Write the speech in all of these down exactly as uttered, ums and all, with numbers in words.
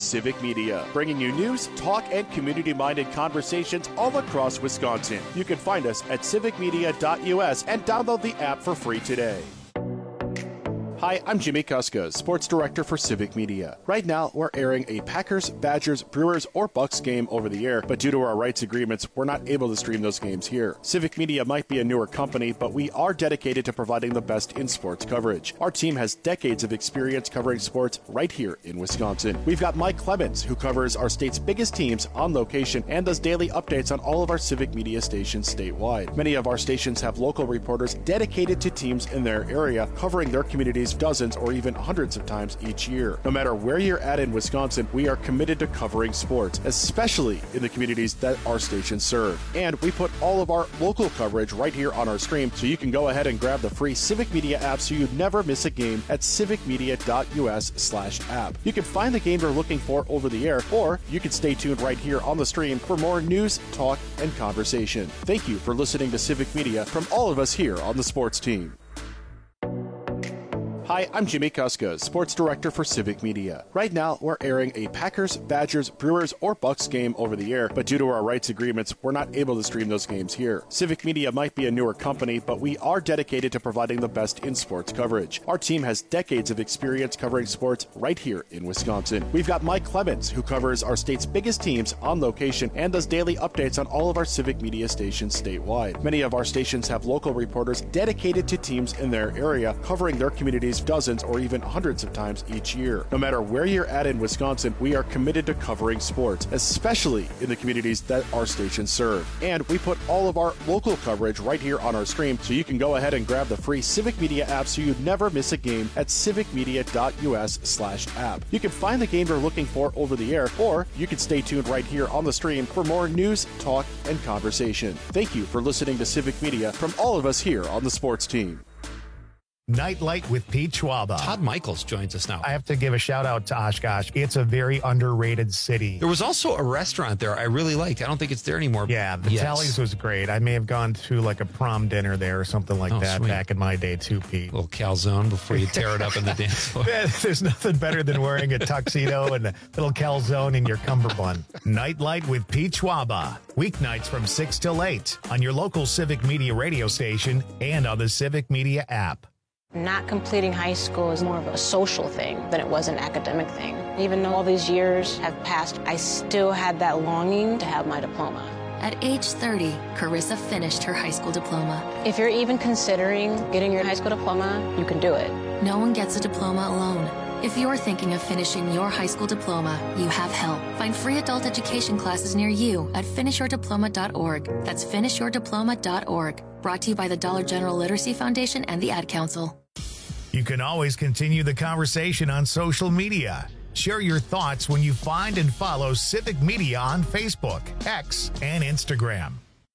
Civic Media, bringing you news, talk, and community-minded conversations all across Wisconsin. You can find us at civic media dot U S and download the app for free today. Hi, I'm Jimmy Kuska, Sports Director for Civic Media. Right now, we're airing a Packers, Badgers, Brewers, or Bucks game over the air, but due to our rights agreements, we're not able to stream those games here. Civic Media might be a newer company, but we are dedicated to providing the best in sports coverage. Our team has decades of experience covering sports right here in Wisconsin. We've got Mike Clemens, who covers our state's biggest teams on location and does daily updates on all of our Civic Media stations statewide. Many of our stations have local reporters dedicated to teams in their area, covering their communities dozens or even hundreds of times each year. No matter where you're at in Wisconsin, we are committed to covering sports, especially in the communities that our stations serve. And we put all of our local coverage right here on our stream, so you can go ahead and grab the free Civic Media app so you never miss a game at civic media dot U S slash app. You can find the game you're looking for over the air, or you can stay tuned right here on the stream for more news, talk, and conversation. Thank you for listening to Civic Media from all of us here on the sports team. Hi, I'm Jimmy Kuska, Sports Director for Civic Media. Right now, we're airing a Packers, Badgers, Brewers, or Bucks game over the air, but due to our rights agreements, we're not able to stream those games here. Civic Media might be a newer company, but we are dedicated to providing the best in sports coverage. Our team has decades of experience covering sports right here in Wisconsin. We've got Mike Clemens, who covers our state's biggest teams on location and does daily updates on all of our Civic Media stations statewide. Many of our stations have local reporters dedicated to teams in their area, covering their communities dozens or even hundreds of times each year. No matter where you're at in Wisconsin, we are committed to covering sports, especially in the communities that our stations serve. And we put all of our local coverage right here on our stream, so you can go ahead and grab the free Civic Media app so you never miss a game at civic media dot U S slash app. You can find the game you're looking for over the air, or you can stay tuned right here on the stream for more news, talk, and conversation. Thank you for listening to Civic Media from all of us here on the sports team. Nightlight with Pete Schwaba. Todd Michaels joins us now. I have to give a shout out to Oshkosh. It's a very underrated city. There was also a restaurant there I really liked. I don't think it's there anymore. Yeah, the yes. Tallies was great. I may have gone to like a prom dinner there or something like oh, that sweet. back in my day too, Pete. A little calzone before you tear it up in the dance floor. There's nothing better than wearing a tuxedo and a little calzone in your cummerbund. Nightlight with Pete Schwaba. Weeknights from six till eight on your local Civic Media radio station and on the Civic Media app. Not completing high school is more of a social thing than it was an academic thing. Even though all these years have passed, I still had that longing to have my diploma. At age thirty, Carissa finished her high school diploma. If you're even considering getting your high school diploma, you can do it. No one gets a diploma alone. If you're thinking of finishing your high school diploma, you have help. Find free adult education classes near you at finish your diploma dot org. That's finish your diploma dot org. Brought to you by the Dollar General Literacy Foundation and the Ad Council. You can always continue the conversation on social media. Share your thoughts when you find and follow Civic Media on Facebook, X, and Instagram.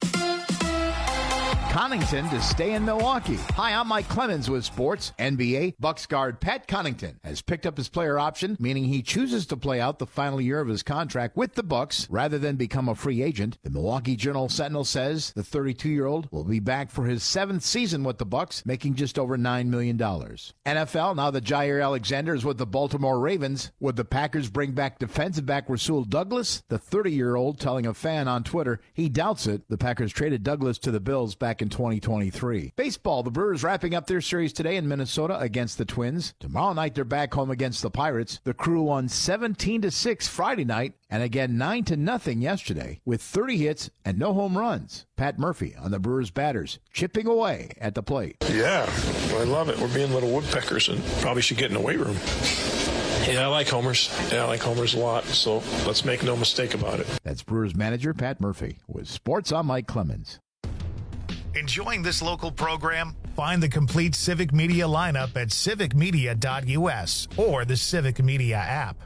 Connington to stay in Milwaukee. Hi, I'm Mike Clemens with sports. N B A Bucks guard Pat Connington has picked up his player option, meaning he chooses to play out the final year of his contract with the Bucks rather than become a free agent. The Milwaukee Journal-Sentinel says the thirty-two-year-old will be back for his seventh season with the Bucks, making just over nine million dollars. N F L, now that Jair Alexander is with the Baltimore Ravens, would the Packers bring back defensive back Rasul Douglas? The thirty-year-old telling a fan on Twitter he doubts it. The Packers traded Douglas to the Bills back in twenty twenty-three. Baseball, the Brewers wrapping up their series today in Minnesota against the Twins. Tomorrow night, they're back home against the Pirates. The Crew won seventeen to six Friday night and again nine to nothing yesterday with thirty hits and no home runs. Pat Murphy on the Brewers batters, chipping away at the plate. Yeah, I love it. We're being little woodpeckers and probably should get in the weight room. Yeah, I like homers. Yeah, I like homers a lot, so let's make no mistake about it. That's Brewers manager Pat Murphy with Sports. I'm Mike Clemens. Enjoying this local program? Find the complete Civic Media lineup at civic media dot U S or the Civic Media app.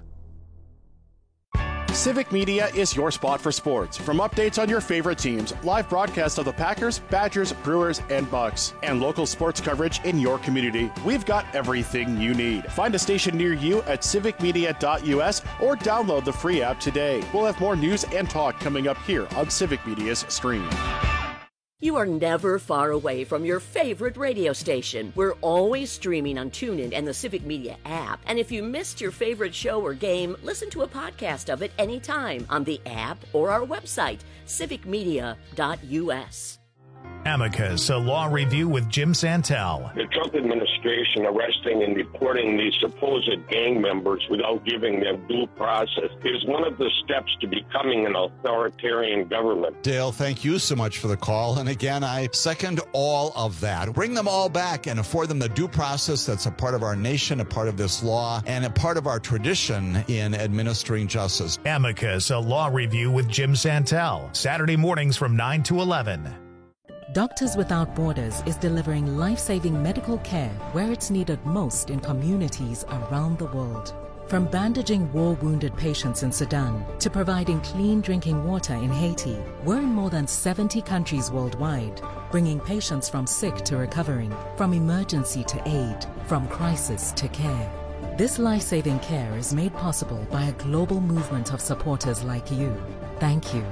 Civic Media is your spot for sports. From updates on your favorite teams, live broadcasts of the Packers, Badgers, Brewers, and Bucks, and local sports coverage in your community, we've got everything you need. Find a station near you at civic media dot U S or download the free app today. We'll have more news and talk coming up here on Civic Media's stream. You are never far away from your favorite radio station. We're always streaming on TuneIn and the Civic Media app. And if you missed your favorite show or game, listen to a podcast of it anytime on the app or our website, civic media dot u s. Amicus, a law review with Jim Santel. The Trump administration arresting and deporting these supposed gang members without giving them due process is one of the steps to becoming an authoritarian government. Dale, thank you so much for the call. And again, I second all of that. Bring them all back and afford them the due process that's a part of our nation, a part of this law, and a part of our tradition in administering justice. Amicus, a law review with Jim Santel. Saturday mornings from nine to eleven. Doctors Without Borders is delivering life-saving medical care where it's needed most in communities around the world. From bandaging war-wounded patients in Sudan to providing clean drinking water in Haiti, we're in more than seventy countries worldwide, bringing patients from sick to recovering, from emergency to aid, from crisis to care. This life-saving care is made possible by a global movement of supporters like you. Thank you.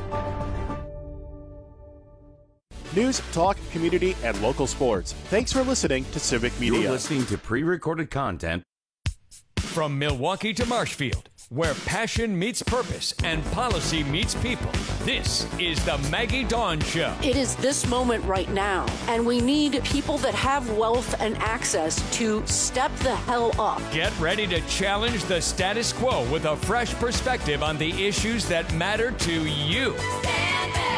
News, talk, community, and local sports. Thanks for listening to Civic Media. You're listening to pre-recorded content. From Milwaukee to Marshfield, where passion meets purpose and policy meets people, this is the Maggie Dawn Show. It is this moment right now, and we need people that have wealth and access to step the hell up. Get ready to challenge the status quo with a fresh perspective on the issues that matter to you. Stand back.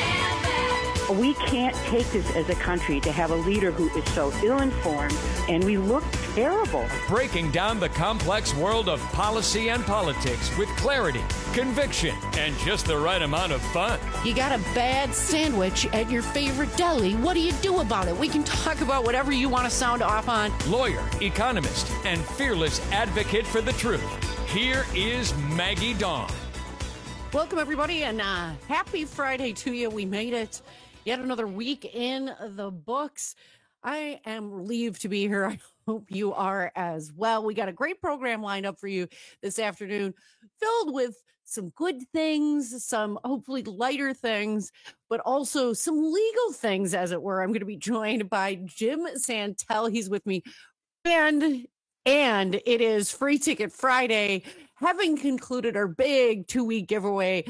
We can't take this as a country to have a leader who is so ill-informed, and we look terrible. Breaking down the complex world of policy and politics with clarity, conviction, and just the right amount of fun. You got a bad sandwich at your favorite deli. What do you do about it? We can talk about whatever you want to sound off on. Lawyer, economist, and fearless advocate for the truth. Here is Maggie Dawn. Welcome, everybody, and uh, happy Friday to you. We made it. Yet another week in the books. I am relieved to be here. I hope you are as well. We got a great program lined up for you this afternoon, filled with some good things, some hopefully lighter things, but also some legal things, as it were. I'm going to be joined by Jim Santel. He's with me. And, and it is Free Ticket Friday, having concluded our big two-week giveaway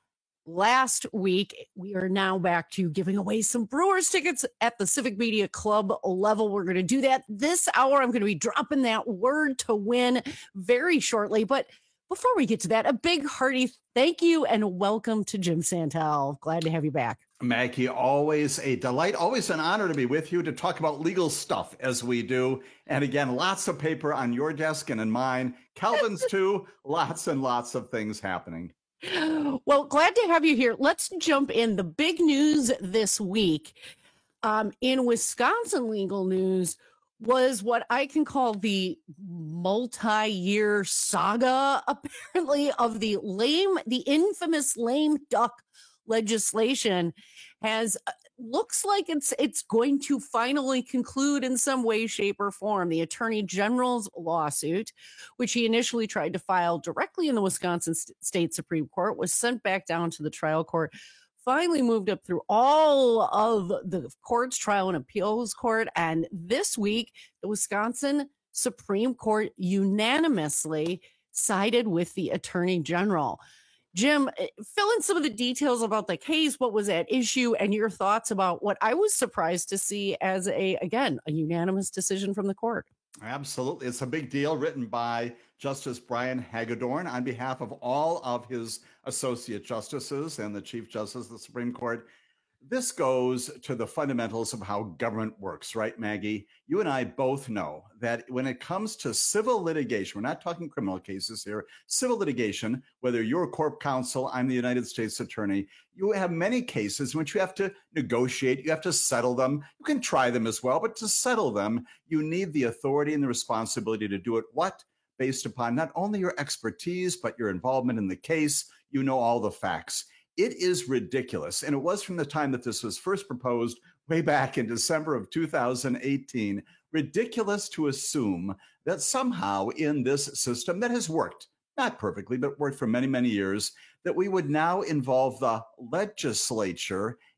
last week. We are now back to giving away some Brewers tickets at the Civic Media Club level. We're going to do that this hour. I'm going to be dropping that word to win very shortly. But before we get to that, a big hearty thank you and welcome to Jim Santel. Glad to have you back. Maggie, always a delight, always an honor to be with you to talk about legal stuff as we do. And again, lots of paper on your desk and in mine. Calvin's too. Lots and lots of things happening. Well, glad to have you here. Let's jump in. The big news this week um, in Wisconsin legal news was what I can call the multi-year saga, apparently, of the lame, the infamous lame duck legislation has uh, looks like it's it's going to finally conclude in some way, shape, or form. The Attorney General's lawsuit, which he initially tried to file directly in the Wisconsin St- State Supreme Court, was sent back down to the trial court, finally moved up through all of the courts, trial and appeals court, and this week, the Wisconsin Supreme Court unanimously sided with the Attorney General. Jim, fill in some of the details about the case, what was at issue, and your thoughts about what I was surprised to see as a, again, a unanimous decision from the court. Absolutely. It's a big deal, written by Justice Brian Hagedorn on behalf of all of his associate justices and the Chief Justice of the Supreme Court. This goes to the fundamentals of how government works, right, Maggie? You and I both know that when it comes to civil litigation, we're not talking criminal cases here, civil litigation, whether you're a corp counsel, I'm the United States Attorney, you have many cases in which you have to negotiate, you have to settle them. You can try them as well, but to settle them, you need the authority and the responsibility to do it. What? Based upon not only your expertise, but your involvement in the case. You know all the facts. It is ridiculous, and it was from the time that this was first proposed way back in December of two thousand eighteen, ridiculous to assume that somehow in this system that has worked, not perfectly, but worked for many, many years, that we would now involve the legislature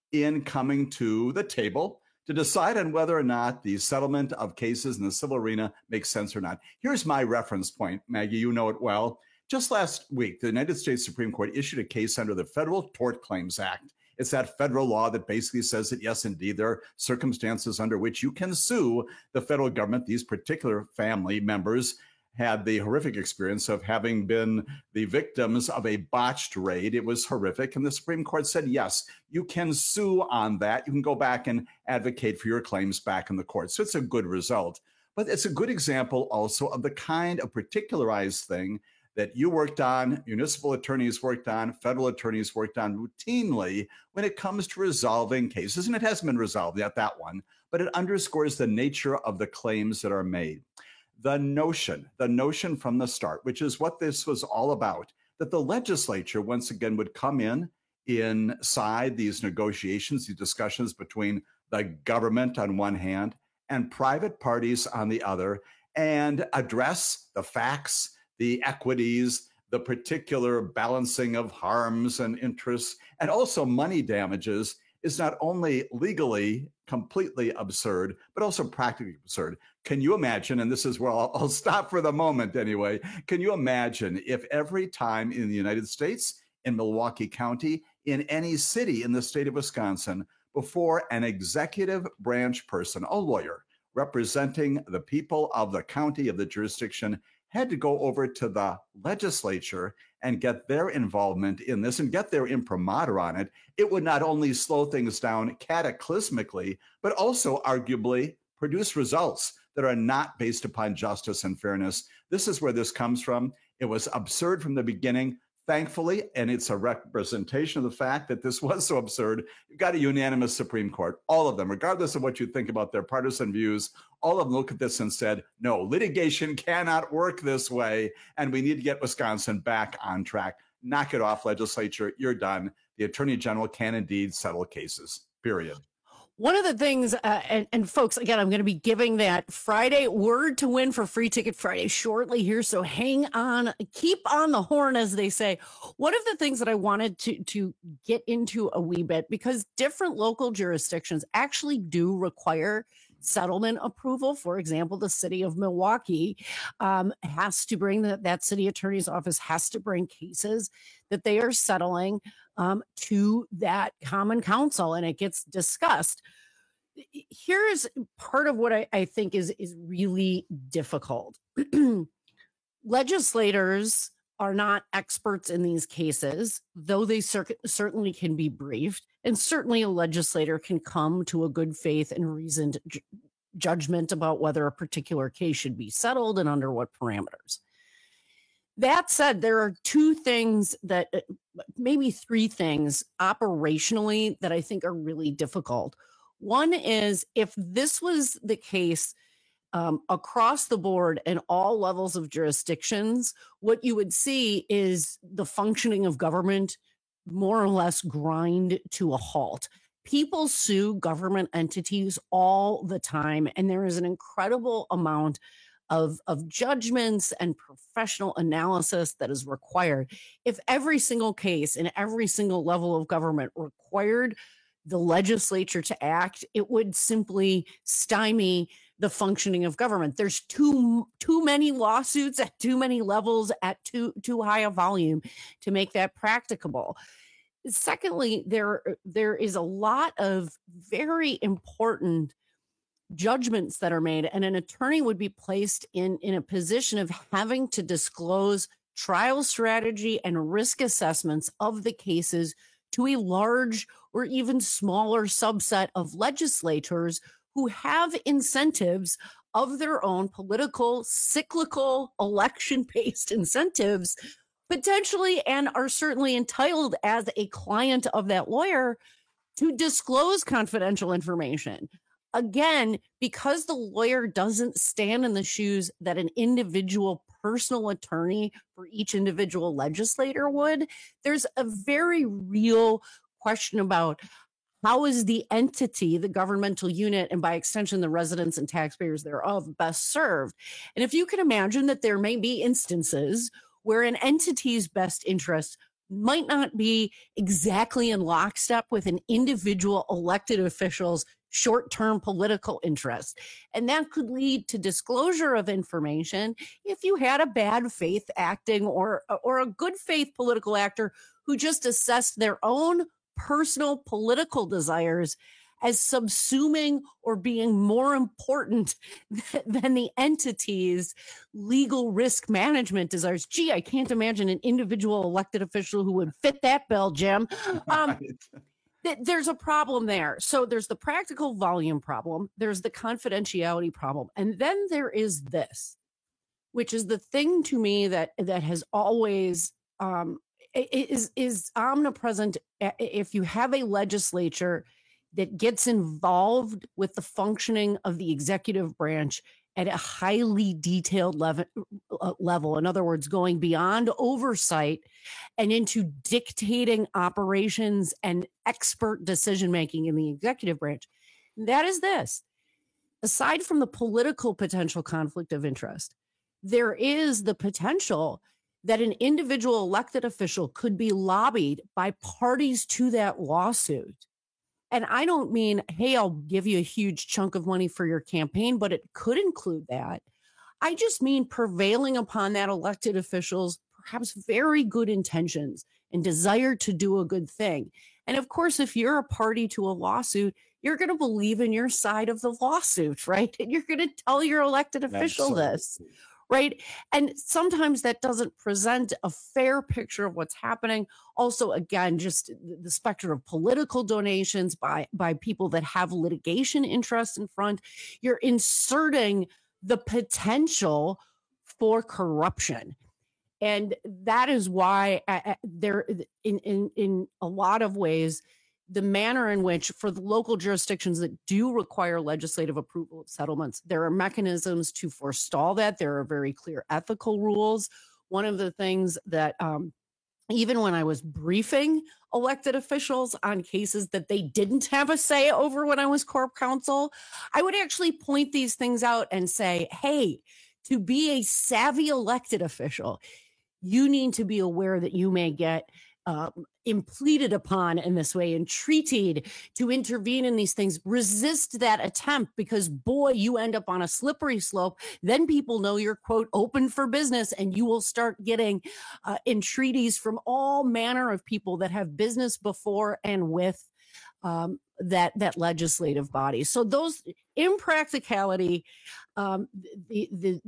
in coming to the table to decide on whether or not the settlement of cases in the civil arena makes sense or not. Here's my reference point, Maggie, you know it well. Just last week, the United States Supreme Court issued a case under the Federal Tort Claims Act. It's that federal law that basically says that, yes, indeed, there are circumstances under which you can sue the federal government. These particular family members had the horrific experience of having been the victims of a botched raid. It was horrific. And the Supreme Court said, yes, you can sue on that. You can go back and advocate for your claims back in the court. So it's a good result. But it's a good example also of the kind of particularized thing that you worked on, municipal attorneys worked on, federal attorneys worked on routinely when it comes to resolving cases. And it hasn't been resolved yet, that one, but it underscores the nature of the claims that are made. The notion, the notion from the start, which is what this was all about, that the legislature once again would come in inside these negotiations, these discussions between the government on one hand and private parties on the other, and address the facts, the equities, the particular balancing of harms and interests, and also money damages, is not only legally completely absurd, but also practically absurd. Can you imagine, and this is where I'll, I'll stop for the moment anyway, can you imagine if every time in the United States, in Milwaukee County, in any city in the state of Wisconsin, before an executive branch person, a lawyer representing the people of the county, of the jurisdiction, had to go over to the legislature and get their involvement in this and get their imprimatur on it, it would not only slow things down cataclysmically, but also arguably produce results that are not based upon justice and fairness. This is where this comes from. It was absurd from the beginning. Thankfully, and it's a representation of the fact that this was so absurd, you've got a unanimous Supreme Court. All of them, regardless of what you think about their partisan views, all of them looked at this and said, no, litigation cannot work this way, and we need to get Wisconsin back on track. Knock it off, legislature. You're done. The Attorney General can indeed settle cases, period. One of the things, uh, and, and folks, again, I'm going to be giving that Friday word to win for Free Ticket Friday shortly here. So hang on, keep on the horn, as they say. One of the things that I wanted to, to get into a wee bit, because different local jurisdictions actually do require settlement approval. For example, the city of Milwaukee um, has to bring the, that city attorney's office has to bring cases that they are settling um, to that common council, and it gets discussed. Here's part of what I, I think is, is really difficult. Legislators are not experts in these cases, though they cer- certainly can be briefed, and certainly a legislator can come to a good faith and reasoned ju- judgment about whether a particular case should be settled and under what parameters. That said, there are two things that, maybe three things operationally that I think are really difficult. One is, if this was the case um, across the board and all levels of jurisdictions, what you would see is the functioning of government more or less grind to a halt. People sue government entities all the time, and there is an incredible amount of, of judgments and professional analysis that is required. If every single case in every single level of government required the legislature to act, it would simply stymie the functioning of government. There's too too many lawsuits at too many levels at too too high a volume to make that practicable. Secondly, there there is a lot of very important judgments that are made, and an attorney would be placed in in a position of having to disclose trial strategy and risk assessments of the cases to a large or even smaller subset of legislators who have incentives of their own, political, cyclical, election-based incentives, potentially, and are certainly entitled as a client of that lawyer to disclose confidential information. Again, because the lawyer doesn't stand in the shoes that an individual personal attorney for each individual legislator would, there's a very real question about how is the entity, the governmental unit, and by extension, the residents and taxpayers thereof, best served. And if you can imagine that there may be instances where an entity's best interests might not be exactly in lockstep with an individual elected official's short-term political interest. And that could lead to disclosure of information if you had a bad faith acting or, or a good faith political actor who just assessed their own personal political desires as subsuming or being more important than the entity's legal risk management desires. Gee, I can't imagine an individual elected official who would fit that bill, Jim. Um, th- there's a problem there. So there's the practical volume problem. There's the confidentiality problem. And then there is this, which is the thing to me that, that has always um, is, is omnipresent. If you have a legislature that gets involved with the functioning of the executive branch at a highly detailed level, uh, level. In other words, going beyond oversight and into dictating operations and expert decision-making in the executive branch. That is this. Aside from the political potential conflict of interest, there is the potential that an individual elected official could be lobbied by parties to that lawsuit. And I don't mean, hey, I'll give you a huge chunk of money for your campaign, but it could include that. I just mean prevailing upon that elected official's perhaps very good intentions and desire to do a good thing. And of course, if you're a party to a lawsuit, you're going to believe in your side of the lawsuit, right? And you're going to tell your elected official Absolutely. this. Right. And sometimes that doesn't present a fair picture of what's happening. Also, again, just the specter of political donations by, by people that have litigation interests in front. You're inserting the potential for corruption. And that is why uh, there, in, in, in a lot of ways, the manner in which for the local jurisdictions that do require legislative approval of settlements, there are mechanisms to forestall that. There are very clear ethical rules. One of the things that um, even when I was briefing elected officials on cases that they didn't have a say over when I was corp counsel, I would actually point these things out and say, hey, to be a savvy elected official, you need to be aware that you may get Um, impleaded upon in this way, entreated to intervene in these things. Resist that attempt because, boy, you end up on a slippery slope. Then people know you're, quote, open for business, and you will start getting uh, entreaties from all manner of people that have business before and with um, that, that legislative body. So those impracticality, um, the, the,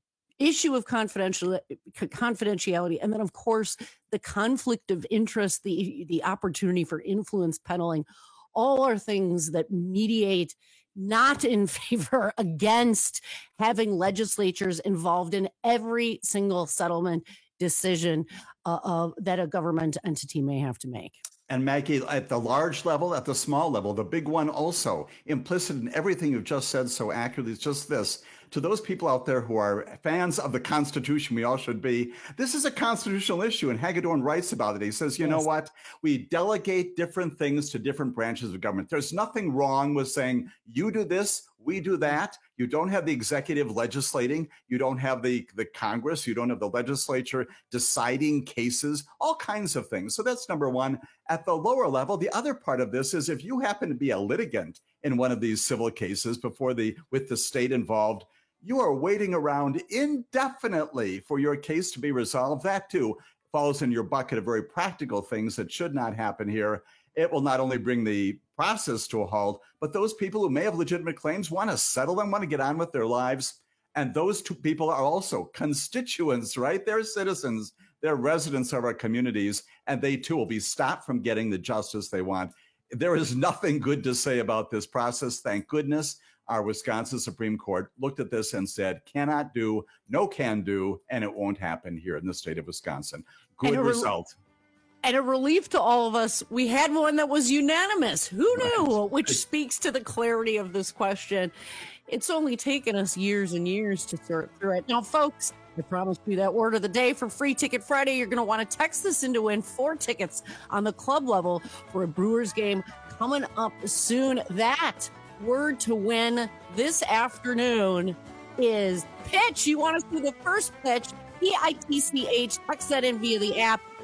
issue of confidential confidentiality, and then of course the conflict of interest, the the opportunity for influence peddling, all are things that mediate not in favor against having legislatures involved in every single settlement decision uh, of, that a government entity may have to make. And Maggie, at the large level, at the small level, the big one also, implicit in everything you've just said so accurately, is just this. To those people out there who are fans of the Constitution, we all should be, this is a constitutional issue, and Hagedorn writes about it. He says, you yes. know what? We delegate different things to different branches of government. There's nothing wrong with saying, you do this, we do that. You don't have the executive legislating. You don't have the, the Congress. You don't have the legislature deciding cases, all kinds of things. So that's number one. At the lower level, the other part of this is if you happen to be a litigant in one of these civil cases before the with the state involved, you are waiting around indefinitely for your case to be resolved. That too falls in your bucket of very practical things that should not happen here. It will not only bring the process to a halt, but those people who may have legitimate claims want to settle them, want to get on with their lives. And those two people are also constituents, right? They're citizens, they're residents of our communities, and they too will be stopped from getting the justice they want. There is nothing good to say about this process. Thank goodness our Wisconsin Supreme Court looked at this and said, cannot do, no can do, and it won't happen here in the state of Wisconsin. Good re- result. And a relief to all of us, we had one that was unanimous. Who knew? Right. Which speaks to the clarity of this question. It's only taken us years and years to sort through it. Now, folks, I promised you that word of the day for Free Ticket Friday. You're going to want to text this in to win four tickets on the club level for a Brewers game coming up soon. That word to win this afternoon is pitch. You want to see the first pitch, P I T C H, text that in via the app.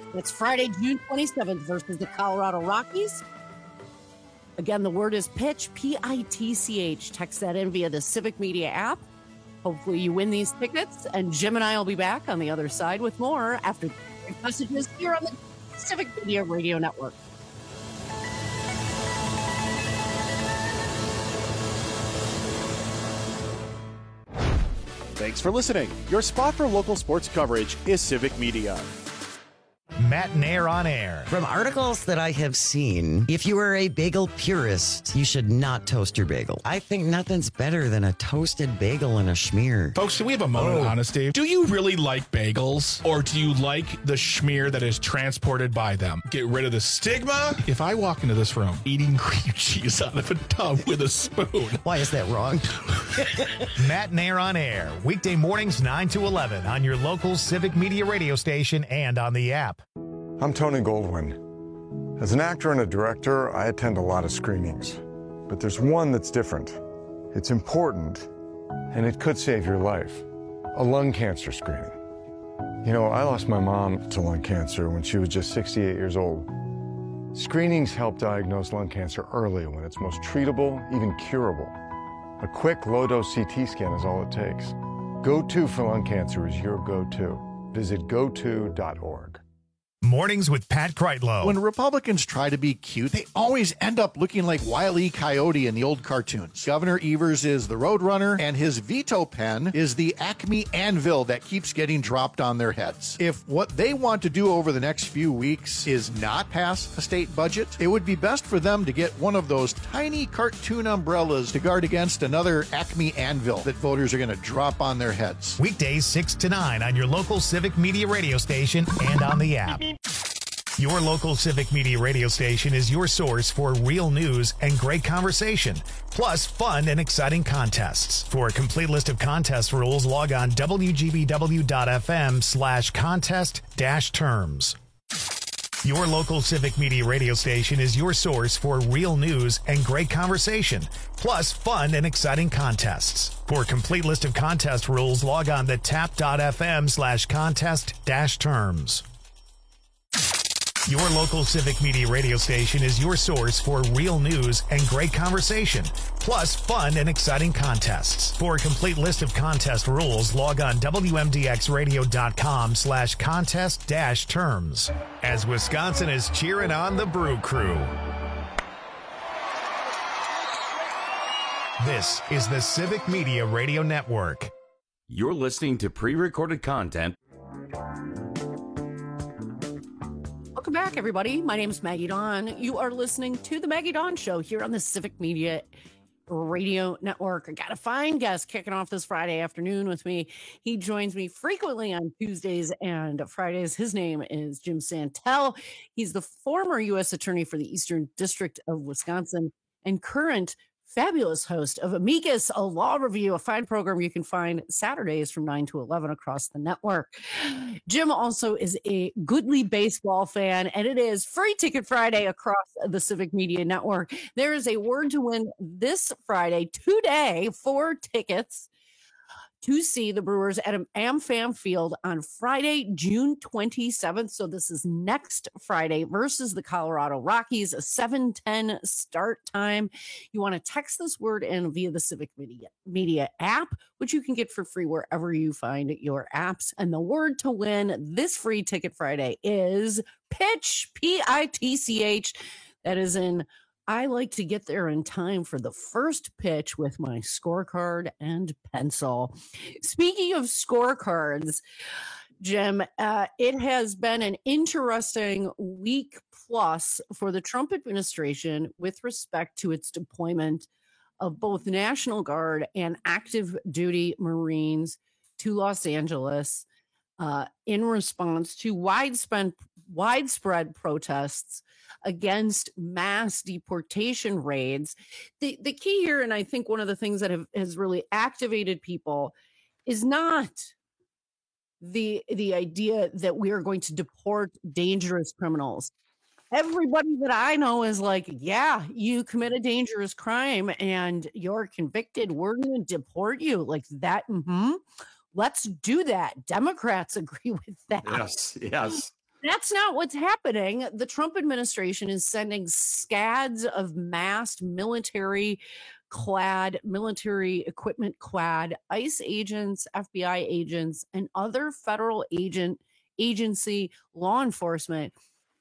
It's Friday, June twenty-seventh versus the Colorado Rockies. Again, the word is pitch, P I T C H. Text that in via the Civic Media app. Hopefully you win these tickets, and Jim and I will be back on the other side with more after the messages here on the Civic Media Radio Network. Thanks for listening. Your spot for local sports coverage is Civic Media. Matt Nair on air. From articles that I have seen, if you are a bagel purist, you should not toast your bagel. I think nothing's better than a toasted bagel and a schmear. Folks, can we have a moment oh. of honesty? Do you really like bagels, or do you like the schmear that is transported by them? Get rid of the stigma. If I walk into this room eating cream cheese out of a tub with a spoon. Why is that wrong? Matt Nair on air. Weekday mornings nine to eleven on your local Civic Media radio station and on the app. I'm Tony Goldwyn. As an actor and a director, I attend a lot of screenings. But there's one that's different. It's important, and it could save your life. A lung cancer screening. You know, I lost my mom to lung cancer when she was just sixty-eight years old. Screenings help diagnose lung cancer early when it's most treatable, even curable. A quick low-dose C T scan is all it takes. Go To for lung cancer is your go-to. Visit go to dot org. Mornings with Pat Kreitlow. When Republicans try to be cute, they always end up looking like Wile E. Coyote in the old cartoons. Governor Evers is the Roadrunner, and his veto pen is the Acme anvil that keeps getting dropped on their heads. If what they want to do over the next few weeks is not pass a state budget, it would be best for them to get one of those tiny cartoon umbrellas to guard against another Acme anvil that voters are going to drop on their heads. Weekdays six to nine on your local Civic Media radio station and on the app. Your local Civic Media radio station is your source for real news and great conversation, plus fun and exciting contests. For a complete list of contest rules, log on W G B W dot F M slash contest dash terms. Your local Civic Media radio station is your source for real news and great conversation, plus fun and exciting contests. For a complete list of contest rules, log on to tap dot F M slash contest dash terms. Your local Civic Media radio station is your source for real news and great conversation, plus fun and exciting contests. For a complete list of contest rules, log on W M D X radio dot com slash contest dash terms. As Wisconsin is cheering on the Brew Crew. This is the Civic Media Radio Network. You're listening to pre-recorded content. Welcome back, everybody. My name is Maggie Dawn. You are listening to the Maggie Dawn Show here on the Civic Media Radio Network. I got a fine guest kicking off this Friday afternoon with me. He joins me frequently on Tuesdays and Fridays. His name is Jim Santel. He's the former U S Attorney for the Eastern District of Wisconsin and current fabulous host of Amicus, a law review, a fine program you can find Saturdays from nine to eleven across the network. Jim also is a goodly baseball fan, and it is Free Ticket Friday across the Civic Media Network. There is a word to win this Friday, today, for tickets to see the Brewers at AmFam Field on Friday, June twenty-seventh. So this is next Friday versus the Colorado Rockies, a seven ten start time. You want to text this word in via the Civic Media, Media app, which you can get for free wherever you find your apps. And the word to win this Free Ticket Friday is pitch, P I T C H. That is in I like to get there in time for the first pitch with my scorecard and pencil. Speaking of scorecards, Jim, uh, it has been an interesting week plus for the Trump administration with respect to its deployment of both National Guard and active duty Marines to Los Angeles uh, in response to widespread, widespread protests against mass deportation raids. The the key here, and I think one of the things that have, has really activated people, is not the the idea that we are going to deport dangerous criminals. Everybody that I know is like, yeah, you commit a dangerous crime and you're convicted, we're going to deport you. Like that, mm-hmm. Let's do that. Democrats agree with that. Yes, yes. That's not what's happening. The Trump administration is sending scads of masked military clad, military equipment clad ICE agents, F B I agents, and other federal agent agency law enforcement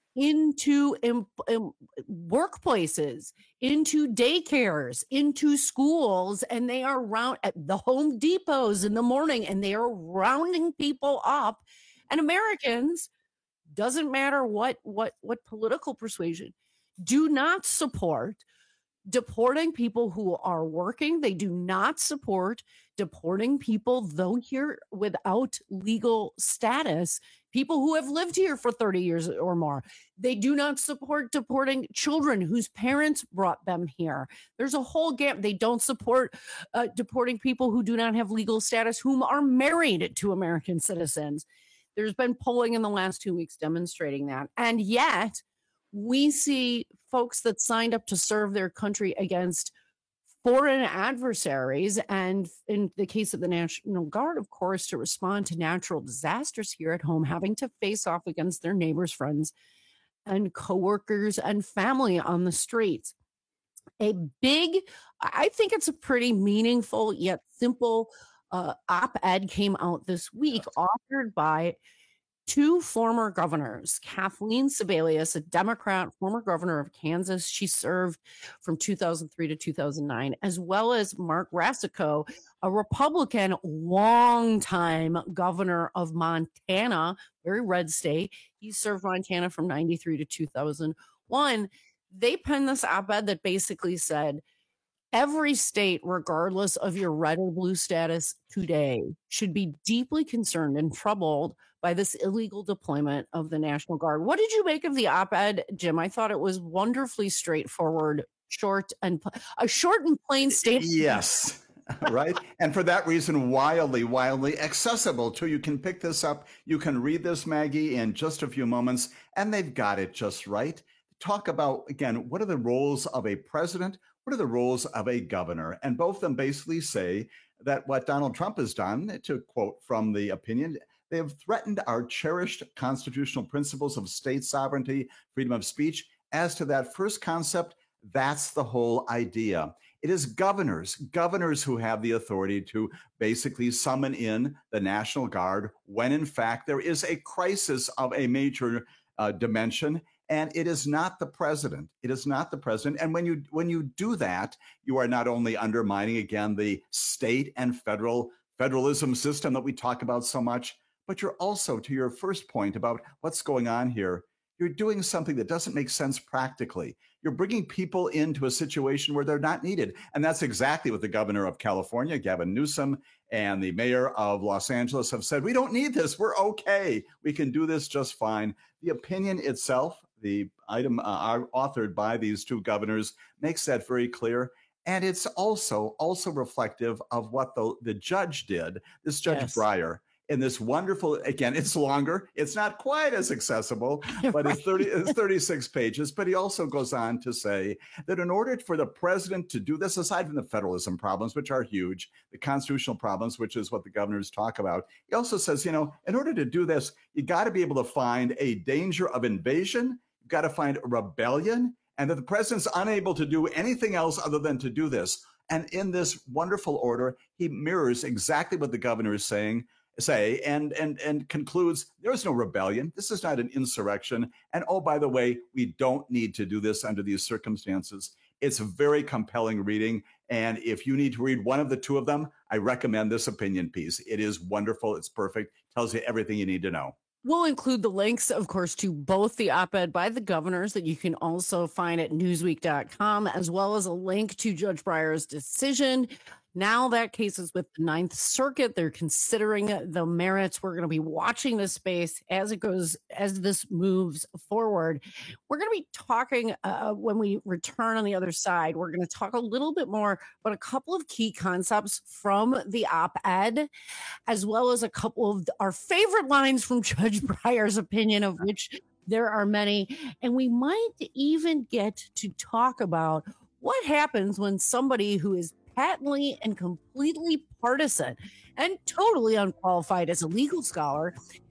into um, um, workplaces, into daycares, into schools, and they are round at the Home Depots in the morning, and they are rounding people up. And Americans, doesn't matter what what what political persuasion, do not support deporting people who are working. They do not support deporting people, though here without legal status, people who have lived here for thirty years or more. They do not support deporting children whose parents brought them here. There's a whole gap. They don't support uh, deporting people who do not have legal status, whom are married to American citizens. There's been polling in the last two weeks demonstrating that. And yet we see folks that signed up to serve their country against foreign adversaries. And in the case of the National Guard, of course, to respond to natural disasters here at home, having to face off against their neighbors, friends, and coworkers and family on the streets. A big, I think it's a pretty meaningful yet simple Uh, op-ed came out this week, authored by two former governors, Kathleen Sebelius, a Democrat, former governor of Kansas. She served from two thousand three to two thousand nine, as well as Mark Racicot, a Republican, longtime governor of Montana, very red state. He served Montana from ninety-three to two thousand one. They penned this op-ed that basically said, every state, regardless of your red or blue status today, should be deeply concerned and troubled by this illegal deployment of the National Guard. What did you make of the op-ed, Jim? I thought it was wonderfully straightforward, short and a short and plain statement. Yes. Right. And for that reason, wildly, wildly accessible too. You can pick this up. You can read this, Maggie, in just a few moments, and they've got it just right. Talk about, again, what are the roles of a president? What are the roles of a governor? And both of them basically say that what Donald Trump has done, to quote from the opinion, they have threatened our cherished constitutional principles of state sovereignty, freedom of speech. As to that first concept, that's the whole idea. It is governors, governors who have the authority to basically summon in the National Guard when, in fact, there is a crisis of a major uh, dimension. And it is not the president. It is not the president. And when you when you do that, you are not only undermining, again, the state and federal federalism system that we talk about so much, but you're also, to your first point about what's going on here, you're doing something that doesn't make sense practically. You're bringing people into a situation where they're not needed. And that's exactly what the governor of California, Gavin Newsom, and the mayor of Los Angeles have said. We don't need this. We're okay. We can do this just fine. The opinion itself, the item uh, authored by these two governors, makes that very clear. And it's also also reflective of what the, the judge did, this Judge yes. Breyer, in this wonderful, again, it's longer. It's not quite as accessible, but right. it's, thirty, it's thirty-six pages. But he also goes on to say that in order for the president to do this, aside from the federalism problems, which are huge, the constitutional problems, which is what the governors talk about, he also says, you know, in order to do this, you got to be able to find a danger of invasion. You've got to find a rebellion, and that the president's unable to do anything else other than to do this. And in this wonderful order, he mirrors exactly what the governor is saying, say, and and and concludes there is no rebellion. This is not an insurrection. And oh, by the way, we don't need to do this under these circumstances. It's a very compelling reading. And if you need to read one of the two of them, I recommend this opinion piece. It is wonderful. It's perfect. Tells you everything you need to know. We'll include the links, of course, to both the op-ed by the governors that you can also find at newsweek dot com, as well as a link to Judge Breyer's decision. Now that case is with the Ninth Circuit. They're considering the merits. We're going to be watching this space as it goes, as this moves forward. We're going to be talking uh, when we return on the other side. We're going to talk a little bit more about a couple of key concepts from the op-ed, as well as a couple of our favorite lines from Judge Breyer's opinion, of which there are many. And we might even get to talk about what happens when somebody who is patently and completely partisan and totally unqualified as a legal scholar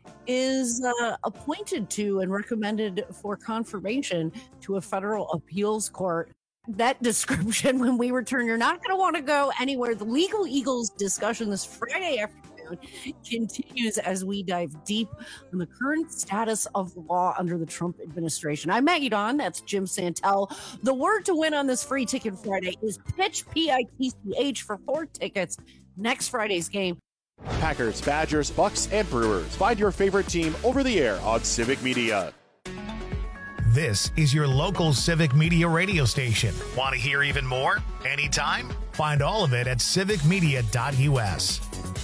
is uh, appointed to and recommended for confirmation to a federal appeals court. That description, when we return, you're not going to want to go anywhere. The Legal Eagles discussion this Friday afternoon continues as we dive deep on the current status of the law under the Trump administration. I'm Maggie Dawn. That's Jim Santel. The word to win on this Free Ticket Friday is pitch, P I T C H, for four tickets next Friday's game. Packers, Badgers, Bucks, and Brewers. Find your favorite team over the air on Civic Media. This is your local Civic Media radio station. Want to hear even more? Anytime? Find all of it at civic media dot U S.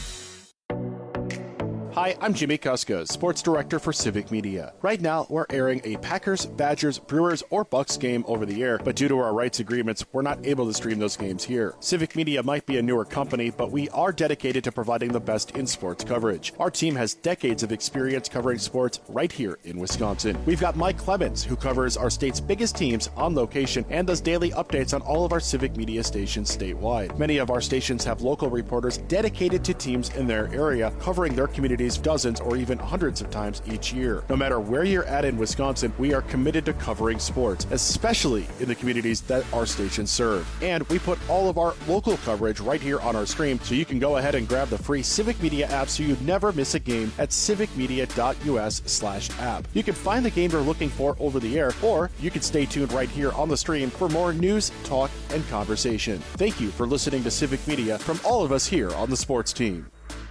Hi, I'm Jimmy Kuska, Sports Director for Civic Media. Right now, we're airing a Packers, Badgers, Brewers, or Bucks game over the air, but due to our rights agreements, we're not able to stream those games here. Civic Media might be a newer company, but we are dedicated to providing the best in sports coverage. Our team has decades of experience covering sports right here in Wisconsin. We've got Mike Clemens, who covers our state's biggest teams on location and does daily updates on all of our Civic Media stations statewide. Many of our stations have local reporters dedicated to teams in their area, covering their community dozens or even hundreds of times each year. No matter where you're at in Wisconsin, we are committed to covering sports, especially in the communities that our stations serve. And we put all of our local coverage right here on our stream, so you can go ahead and grab the free Civic Media app so you never miss a game at civic media dot U S slash app. You can find the game you're looking for over the air, or you can stay tuned right here on the stream for more news, talk, and conversation. Thank you for listening to Civic Media from all of us here on the sports team.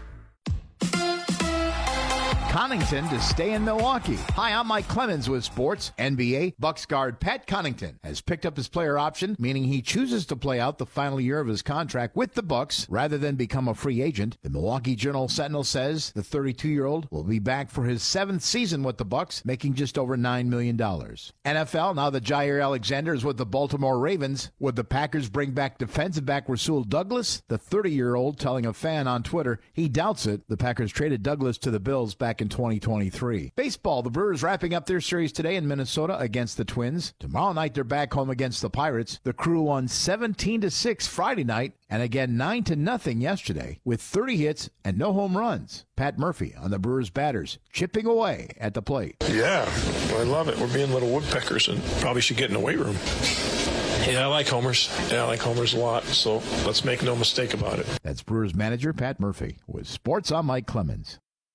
Connington to stay in Milwaukee. Hi, I'm Mike Clemens with sports. N B A Bucks guard Pat Connaughton has picked up his player option, meaning he chooses to play out the final year of his contract with the Bucks rather than become a free agent. The Milwaukee Journal-Sentinel says the thirty-two-year-old will be back for his seventh season with the Bucks, making just over nine million dollars. N F L, now that Jair Alexander is with the Baltimore Ravens. Would the Packers bring back defensive back Rasul Douglas? The thirty-year-old telling a fan on Twitter he doubts it. The Packers traded Douglas to the Bills back in twenty twenty-three. Baseball, the Brewers wrapping up their series today in Minnesota against the Twins. Tomorrow night they're back home against the Pirates. The Crew won seventeen to six Friday night and again nine to nothing yesterday with thirty hits and no home runs. Pat Murphy on the Brewers batters, chipping away at the plate. Yeah, I love it. We're being little woodpeckers and probably should get in the weight room. Yeah, I like homers. Yeah, I like homers a lot, so let's make no mistake about it. That's Brewers manager Pat Murphy with Sports. I'm Mike Clemens.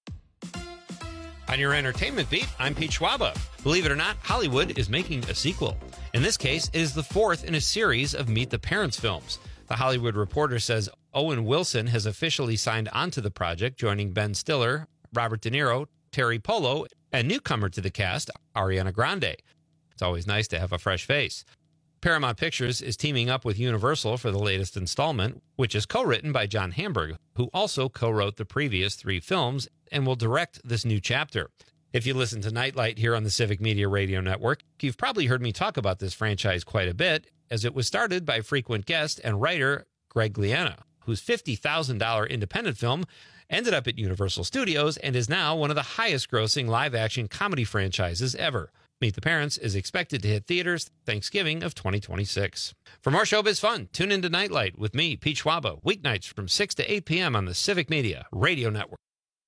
On your entertainment beat, I'm Pete Schwaba. Believe it or not, Hollywood is making a sequel. In this case, it is the fourth in a series of Meet the Parents films. The Hollywood Reporter says Owen Wilson has officially signed onto the project, joining Ben Stiller, Robert De Niro, Terry Polo, and newcomer to the cast, Ariana Grande. It's always nice to have a fresh face. Paramount Pictures is teaming up with Universal for the latest installment, which is co-written by John Hamburg, who also co-wrote the previous three films and will direct this new chapter. If you listen to Nightlight here on the Civic Media Radio Network, you've probably heard me talk about this franchise quite a bit, as it was started by frequent guest and writer Greg Liana, whose fifty thousand dollars independent film ended up at Universal Studios and is now one of the highest-grossing live-action comedy franchises ever. Meet the Parents is expected to hit theaters Thanksgiving of twenty twenty-six. For more showbiz fun, tune into Nightlight with me, Pete Schwaba, weeknights from six to eight p.m. on the Civic Media Radio Network.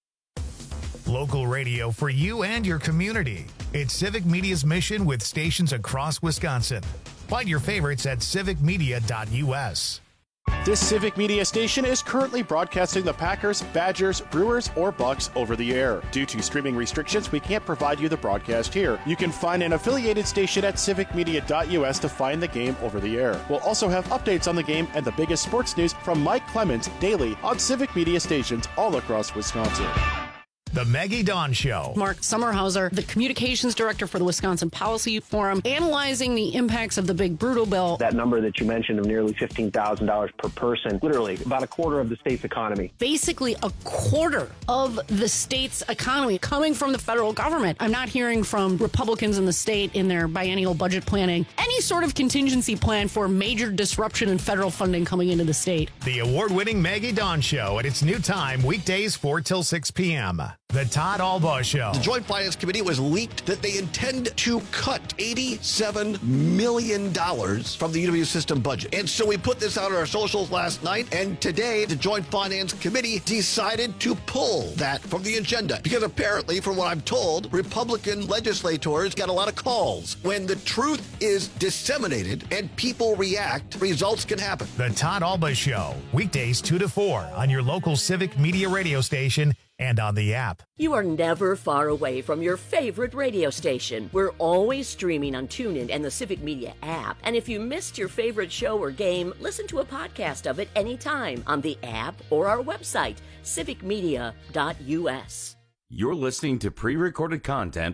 Local radio for you and your community. It's Civic Media's mission with stations across Wisconsin. Find your favorites at civic media dot U S. This Civic Media station is currently broadcasting the Packers, Badgers, Brewers, or Bucks over the air. Due to streaming restrictions, we can't provide you the broadcast here. You can find an affiliated station at civic media dot U S to find the game over the air. We'll also have updates on the game and the biggest sports news from Mike Clemens daily on Civic Media stations all across Wisconsin. The Maggie Dawn Show. Mark Sommerhauser, the communications director for the Wisconsin Policy Forum, analyzing the impacts of the big brutal bill. That number that you mentioned of nearly fifteen thousand dollars per person, literally about a quarter of the state's economy. Basically a quarter of the state's economy coming from the federal government. I'm not hearing from Republicans in the state in their biennial budget planning any sort of contingency plan for major disruption in federal funding coming into the state. The award-winning Maggie Dawn Show at its new time, weekdays four till six p.m. The Todd Albaugh Show. The Joint Finance Committee was leaked that they intend to cut eighty-seven million dollars from the U W system budget. And so we put this out on our socials last night, and today the Joint Finance Committee decided to pull that from the agenda. Because apparently, from what I'm told, Republican legislators got a lot of calls. When the truth is disseminated and people react, results can happen. The Todd Albaugh Show. Weekdays two to four on your local Civic Media radio station and on the app. You are never far away from your favorite radio station. We're always streaming on TuneIn and the Civic Media app. And if you missed your favorite show or game, listen to a podcast of it anytime on the app or our website, civic media dot u s. You're listening to pre-recorded content.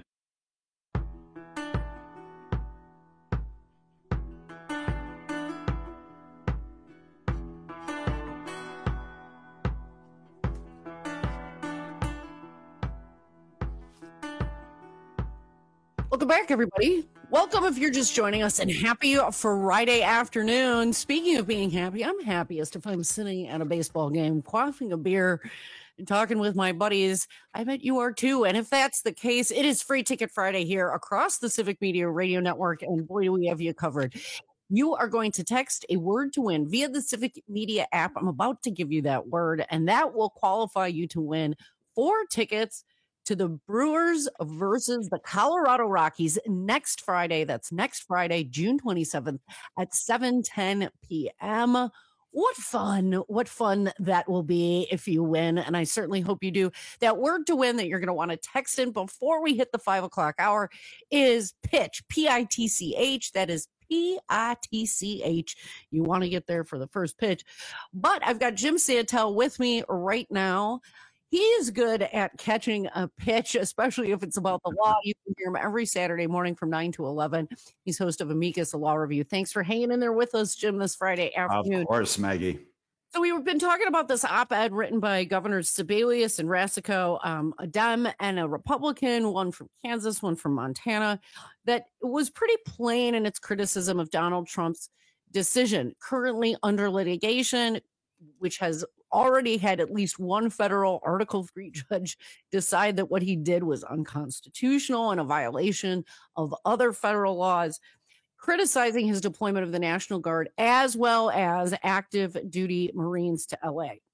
Welcome back, everybody. Welcome if you're just joining us, and happy Friday afternoon. Speaking of being happy, I'm happiest if I'm sitting at a baseball game, quaffing a beer, and talking with my buddies. I bet you are too. And if that's the case, it is Free Ticket Friday here across the Civic Media Radio Network, and boy, do we have you covered. You are going to text a word to win via the Civic Media app. I'm about to give you that word, and that will qualify you to win four tickets to the Brewers versus the Colorado Rockies next Friday. That's next Friday, June twenty-seventh at seven ten p.m. What fun. What fun that will be if you win. And I certainly hope you do. That word to win that you're going to want to text in before we hit the five o'clock hour is pitch, P I T C H. That is P I T C H. You want to get there for the first pitch. But I've got Jim Santel with me right now. He is good at catching a pitch, especially if it's about the law. You can hear him every Saturday morning from nine to eleven. He's host of Amicus, a law review. Thanks for hanging in there with us, Jim, this Friday afternoon. Of course, Maggie. So we've been talking about this op-ed written by Governors Sebelius and Rasico, um, a Dem and a Republican, one from Kansas, one from Montana, that was pretty plain in its criticism of Donald Trump's decision, currently under litigation, which has already had at least one federal Article three judge decide that what he did was unconstitutional and a violation of other federal laws, criticizing his deployment of the National Guard as well as active duty Marines to L A.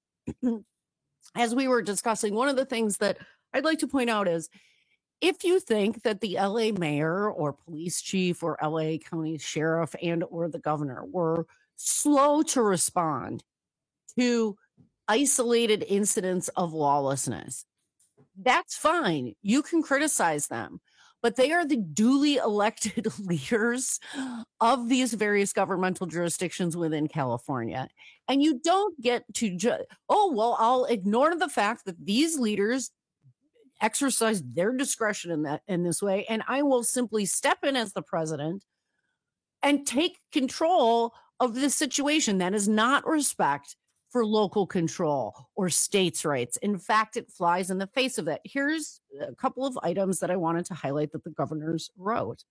As we were discussing, one of the things that I'd like to point out is if you think that the L A mayor or police chief or L A county sheriff and or the governor were slow to respond to isolated incidents of lawlessness, that's fine. You can criticize them, but they are the duly elected leaders of these various governmental jurisdictions within California. And you don't get to ju- oh, well, I'll ignore the fact that these leaders exercise their discretion in that in this way, and I will simply step in as the president and take control of this situation. That is not respect for local control or states' rights. In fact, it flies in the face of that. Here's a couple of items that I wanted to highlight that the governors wrote.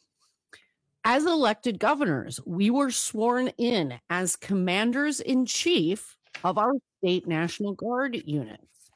As elected governors, we were sworn in as commanders-in-chief of our state National Guard units.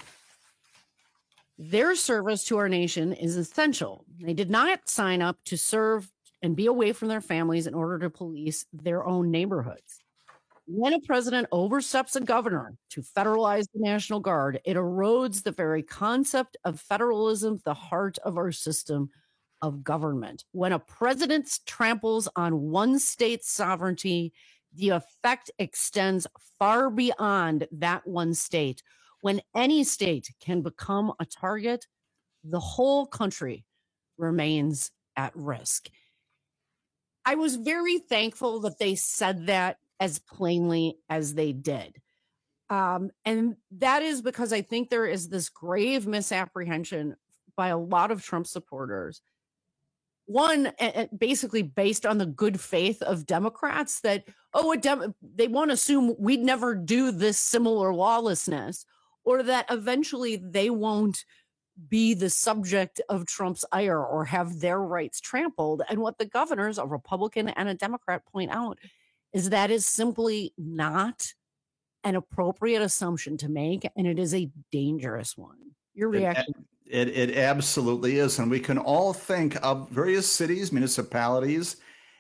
Their service to our nation is essential. They did not sign up to serve and be away from their families in order to police their own neighborhoods. When a president oversteps a governor to federalize the National Guard, it erodes the very concept of federalism, the heart of our system of government. When a president tramples on one state's sovereignty, the effect extends far beyond that one state. When any state can become a target, the whole country remains at risk. I was very thankful that they said that as plainly as they did. Um, and that is because I think there is this grave misapprehension by a lot of Trump supporters. One, basically based on the good faith of Democrats that, oh, a Dem- they want to assume we'd never do this similar lawlessness, or that eventually they won't be the subject of Trump's ire or have their rights trampled. And what the governors, a Republican and a Democrat, point out is that is simply not an appropriate assumption to make, and it is a dangerous one. Your reaction? It, it, it absolutely is. And we can all think of various cities, municipalities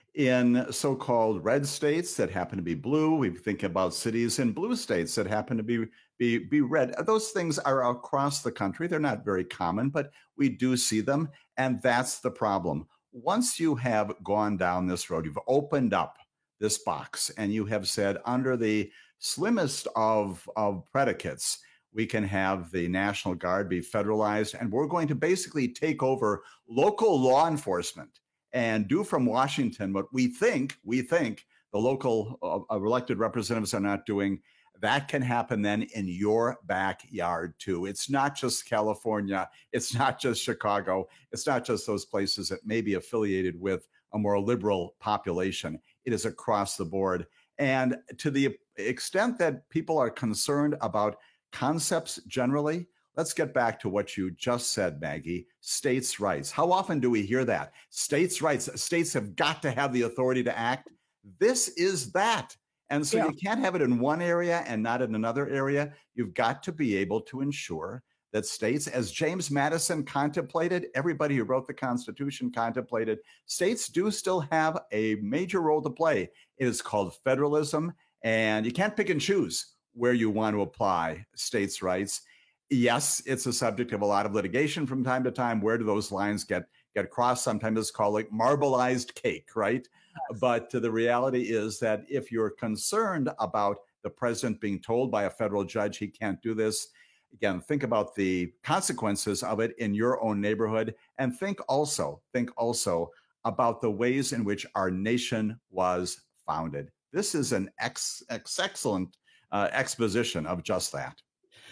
in so-called red states that happen to be blue. We think about cities in blue states that happen to be, be, be red. Those things are across the country. They're not very common, but we do see them. And that's the problem. Once you have gone down this road, you've opened up this box and you have said, under the slimmest of, of predicates, we can have the National Guard be federalized, and we're going to basically take over local law enforcement and do from Washington what we think, we think the local uh, elected representatives are not doing. That can happen then in your backyard too. It's not just California. It's not just Chicago. It's not just those places that may be affiliated with a more liberal population. It is across the board. And to the extent that people are concerned about concepts generally, let's get back to what you just said, Maggie, states' rights. How often do we hear that? States' rights, states have got to have the authority to act. This is that. And so yeah. you can't have it in one area and not in another area. You've got to be able to ensure that states, as James Madison contemplated, everybody who wrote the Constitution contemplated, states do still have a major role to play. It is called federalism, and you can't pick and choose where you want to apply states' rights. Yes, it's a subject of a lot of litigation from time to time. Where do those lines get, get crossed? Sometimes it's called like marbleized cake, right? Yes. But the reality is that if you're concerned about the president being told by a federal judge he can't do this, again, think about the consequences of it in your own neighborhood, and think also, think also about the ways in which our nation was founded. This is an ex, ex excellent Uh, exposition of just that.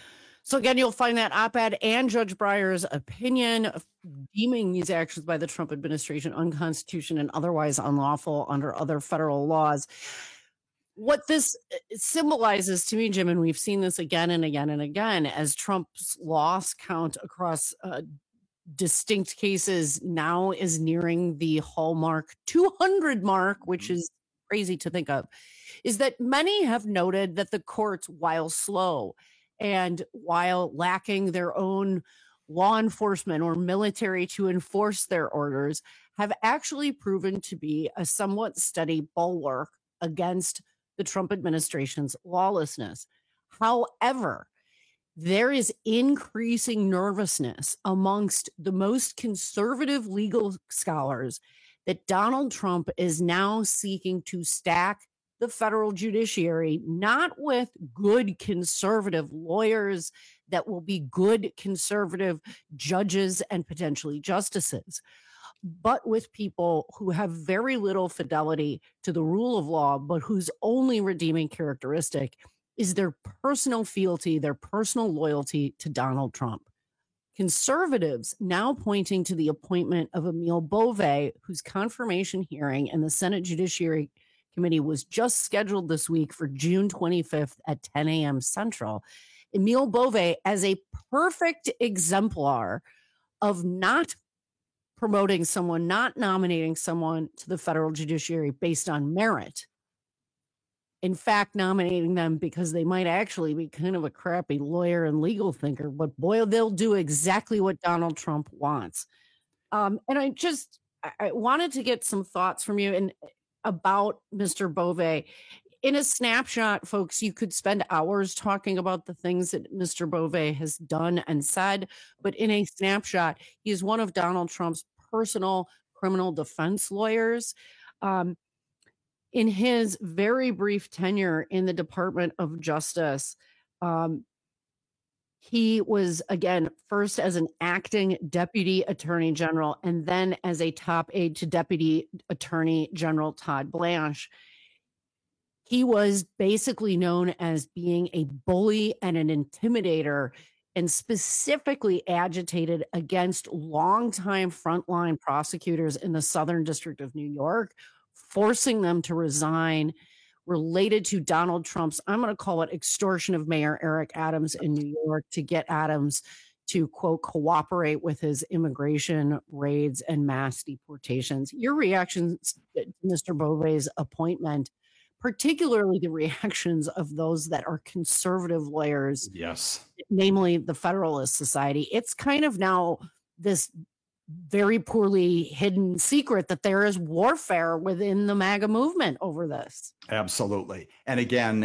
So again, you'll find that op-ed and Judge Breyer's opinion of deeming these actions by the Trump administration unconstitutional and otherwise unlawful under other federal laws. What this symbolizes to me, Jim, and we've seen this again and again and again, as Trump's loss count across uh, distinct cases now is nearing the hallmark two hundred mark, which is crazy to think of, is that many have noted that the courts, while slow and while lacking their own law enforcement or military to enforce their orders, have actually proven to be a somewhat steady bulwark against the Trump administration's lawlessness. However, there is increasing nervousness amongst the most conservative legal scholars that Donald Trump is now seeking to stack the federal judiciary, not with good conservative lawyers that will be good conservative judges and potentially justices, but with people who have very little fidelity to the rule of law, but whose only redeeming characteristic is their personal fealty, their personal loyalty to Donald Trump. Conservatives now pointing to the appointment of Emil Bove, whose confirmation hearing in the Senate Judiciary Committee was just scheduled this week for June twenty-fifth at ten a.m. Central. Emil Bove as a perfect exemplar of not promoting someone, not nominating someone to the federal judiciary based on merit. In fact, nominating them because they might actually be kind of a crappy lawyer and legal thinker, but boy, they'll do exactly what Donald Trump wants. Um, and I just, I wanted to get some thoughts from you and about Mister Bove. In a snapshot, folks, you could spend hours talking about the things that Mister Bove has done and said, but in a snapshot, he is one of Donald Trump's personal criminal defense lawyers. Um, in his very brief tenure in the Department of Justice, um, he was, again, first as an acting deputy attorney general and then as a top aide to Deputy Attorney General Todd Blanche. He was basically known as being a bully and an intimidator, and specifically agitated against longtime frontline prosecutors in the Southern District of New York, forcing them to resign related to Donald Trump's, I'm going to call it extortion of Mayor Eric Adams in New York to get Adams to, quote, cooperate with his immigration raids and mass deportations. Your reactions to Mister Bove's appointment particularly the reactions of those that are conservative lawyers. Yes. Namely the Federalist Society. It's kind of now this very poorly hidden secret that there is warfare within the MAGA movement over this. Absolutely. And again,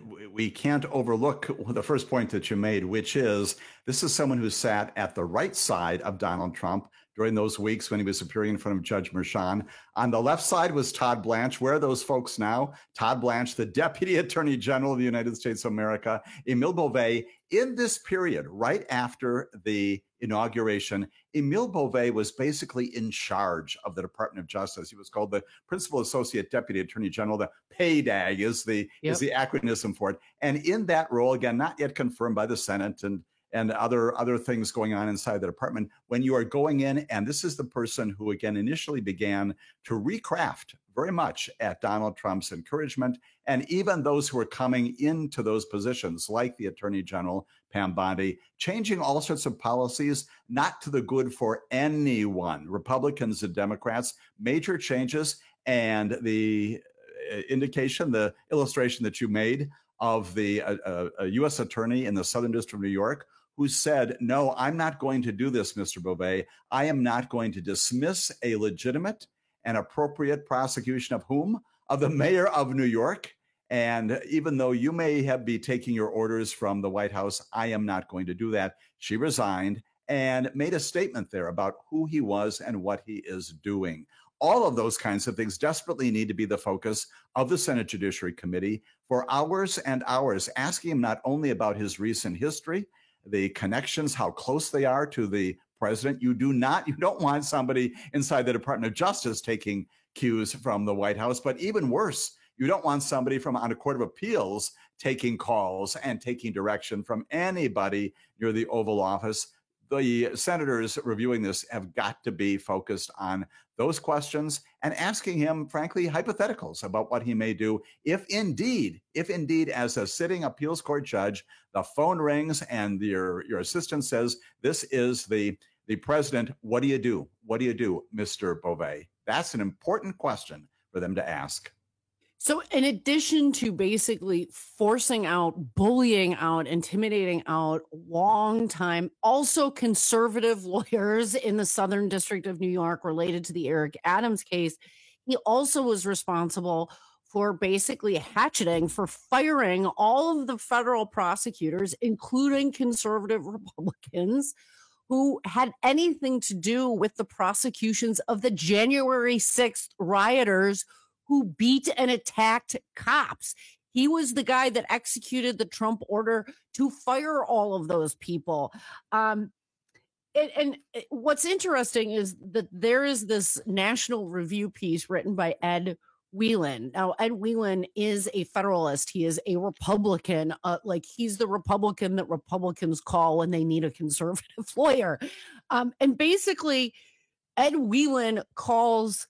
we can't overlook the first point that you made, which is this is someone who sat at the right side of Donald Trump during those weeks when he was appearing in front of Judge Merchan. On the left side was Todd Blanche. Where are those folks now? Todd Blanche, the Deputy Attorney General of the United States of America, Emile Beauvais. In this period, right after the inauguration, Emile Beauvais was basically in charge of the Department of Justice. He was called the Principal Associate Deputy Attorney General. The P A D A G is the yep. is the acronym for it. And in that role, again, not yet confirmed by the Senate and and other other things going on inside the department, when you are going in, and this is the person who, again, initially began to recraft very much at Donald Trump's encouragement, and even those who are coming into those positions, like the Attorney General, Pam Bondi, changing all sorts of policies, not to the good for anyone, Republicans and Democrats, major changes, and the indication, the illustration that you made of the uh, uh, a U S attorney in the Southern District of New York, who said, no, I'm not going to do this, Mister Beauvais. I am not going to dismiss a legitimate and appropriate prosecution of whom? Of the mayor of New York. And even though you may have be taking your orders from the White House, I am not going to do that. She resigned and made a statement there about who he was and what he is doing. All of those kinds of things desperately need to be the focus of the Senate Judiciary Committee for hours and hours, asking him not only about his recent history, the connections, how close they are to the president. You do not, you don't want somebody inside the Department of Justice taking cues from the White House, but even worse, you don't want somebody from on a Court of Appeals taking calls and taking direction from anybody near the Oval Office. The senators reviewing this have got to be focused on those questions and asking him, frankly, hypotheticals about what he may do if indeed, if indeed, as a sitting appeals court judge, the phone rings and your, your assistant says, this is the, the president. What do you do? What do you do, Mister Beauvais? That's an important question for them to ask. So in addition to basically forcing out, bullying out, intimidating out long time, also conservative lawyers in the Southern District of New York related to the Eric Adams case, he also was responsible for basically hatcheting, for firing all of the federal prosecutors, including conservative Republicans, who had anything to do with the prosecutions of the January sixth rioters who beat and attacked cops. He was the guy that executed the Trump order to fire all of those people. Um, and, and what's interesting is that there is this National Review piece written by Ed Whelan. Now, Ed Whelan is a Federalist. He is a Republican. Uh, like he's the Republican that Republicans call when they need a conservative lawyer. Um, and basically, Ed Whelan calls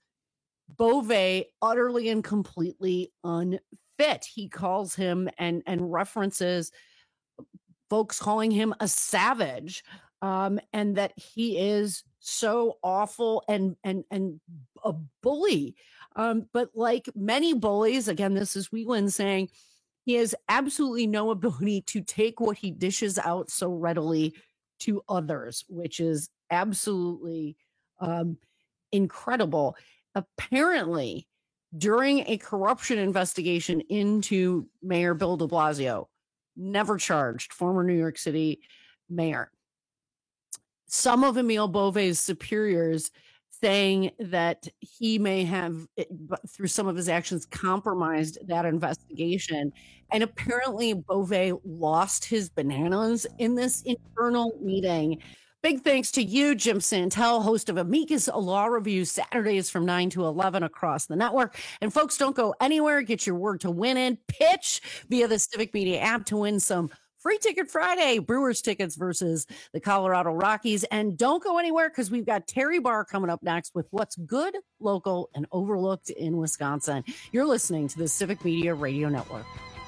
Beauvais utterly and completely unfit. He calls him and and references folks calling him a savage, um, and that he is so awful and and and a bully. Um, but like many bullies, again, this is Whelan saying he has absolutely no ability to take what he dishes out so readily to others, which is absolutely um, incredible. Apparently, during a corruption investigation into Mayor Bill de Blasio, never charged, former New York City mayor, some of Emile Beauvais' superiors saying that he may have, through some of his actions, compromised that investigation. And apparently Beauvais lost his bananas in this internal meeting. Big thanks to you, Jim Santel, host of Amicus Law Review, Saturdays from nine to eleven across the network. And folks, don't go anywhere. Get your word to win in. Pitch via the Civic Media app to win some Free Ticket Friday, Brewers tickets versus the Colorado Rockies. And don't go anywhere because we've got Terry Barr coming up next with what's good, local, and overlooked in Wisconsin. You're listening to the Civic Media Radio Network.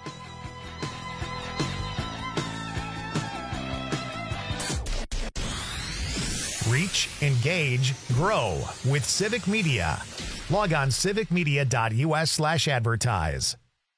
Reach, engage, grow with Civic Media. Log on civic media dot u s slash advertise.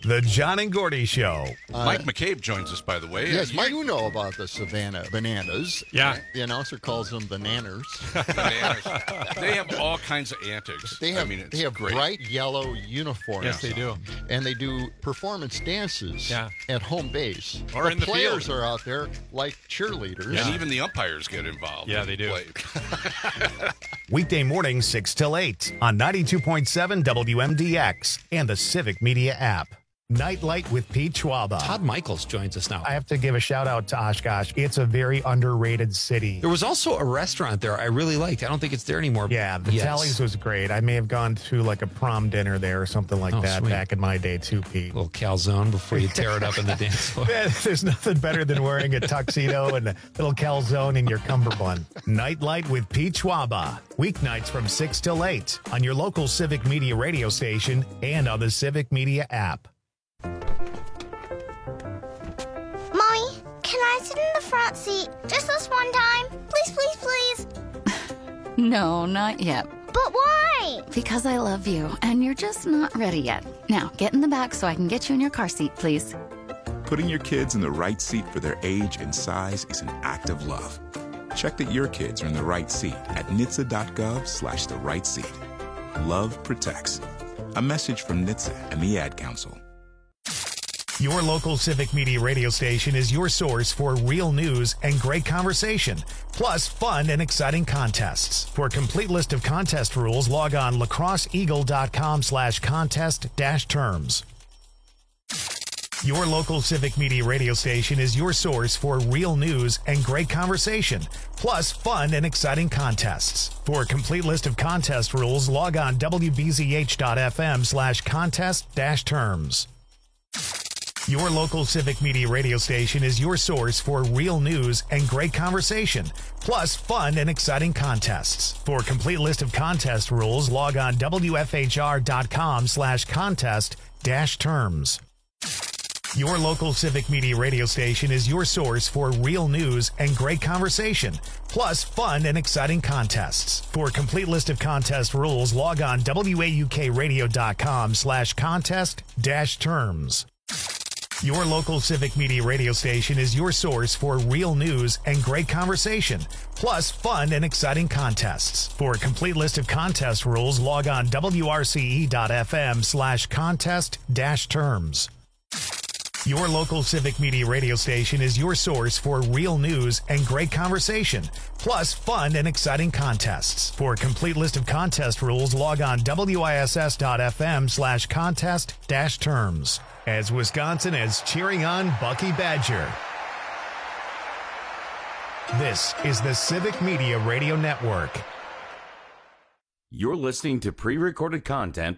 The John and Gordy Show. Uh, Mike McCabe joins us, by the way. Yes, uh, Mike, you know about the Savannah Bananas. Yeah. The announcer calls them the nanners. Bananas. They have all kinds of antics. They have, I mean, it's they have great. bright yellow uniforms. Yes, they do. And they do performance dances Yeah. at home base. Or in the players field. are out there like cheerleaders. And even the umpires get involved. Yeah, they do. Weekday mornings, six till eight on ninety-two point seven W M D X and the Civic Media app. Nightlight with Pete Schwaba. Todd Michaels joins us now. I have to give a shout out to Oshkosh. It's a very underrated city. There was also a restaurant there I really liked. I don't think it's there anymore. Yeah, the Yes. Tallies was great. I may have gone to like a prom dinner there or something like Oh, that sweet. back in my day too, Pete. A little calzone before you tear it up in the dance floor. Man, there's nothing better than wearing a tuxedo and a little calzone in your cummerbund. Nightlight with Pete Schwaba. Weeknights from six till eight on your local Civic Media radio station and on the Civic Media app. Mommy, can I sit in the front seat just this one time? Please, please, please. No, not yet. But why? Because I love you, and you're just not ready yet. Now, get in the back so I can get you in your car seat, please. Putting your kids in the right seat for their age and size is an act of love. Check that your kids are in the right seat at N H T S A dot gov slash the right seat. Love protects. A message from N H T S A and the Ad Council. Your local Civic Media radio station is your source for real news and great conversation, plus fun and exciting contests. For a complete list of contest rules, log on lacrosseeagle.com slash contest dash terms. Your local Civic Media radio station is your source for real news and great conversation, plus fun and exciting contests. For a complete list of contest rules, log on wbzh.fm slash contest dash terms. Your local Civic Media radio station is your source for real news and great conversation, plus fun and exciting contests. For a complete list of contest rules, log on wfhr.com slash contest dash terms. Your local Civic Media radio station is your source for real news and great conversation, plus fun and exciting contests. For a complete list of contest rules, log on waukradio.com slash contest dash terms. Your local Civic Media radio station is your source for real news and great conversation, plus fun and exciting contests. For a complete list of contest rules, log on wrce.fm slash contest dash terms. Your local Civic Media radio station is your source for real news and great conversation, plus fun and exciting contests. For a complete list of contest rules, log on wiss.fm slash contest dash terms. As Wisconsin is cheering on Bucky Badger. This is the Civic Media Radio Network. You're listening to pre-recorded content.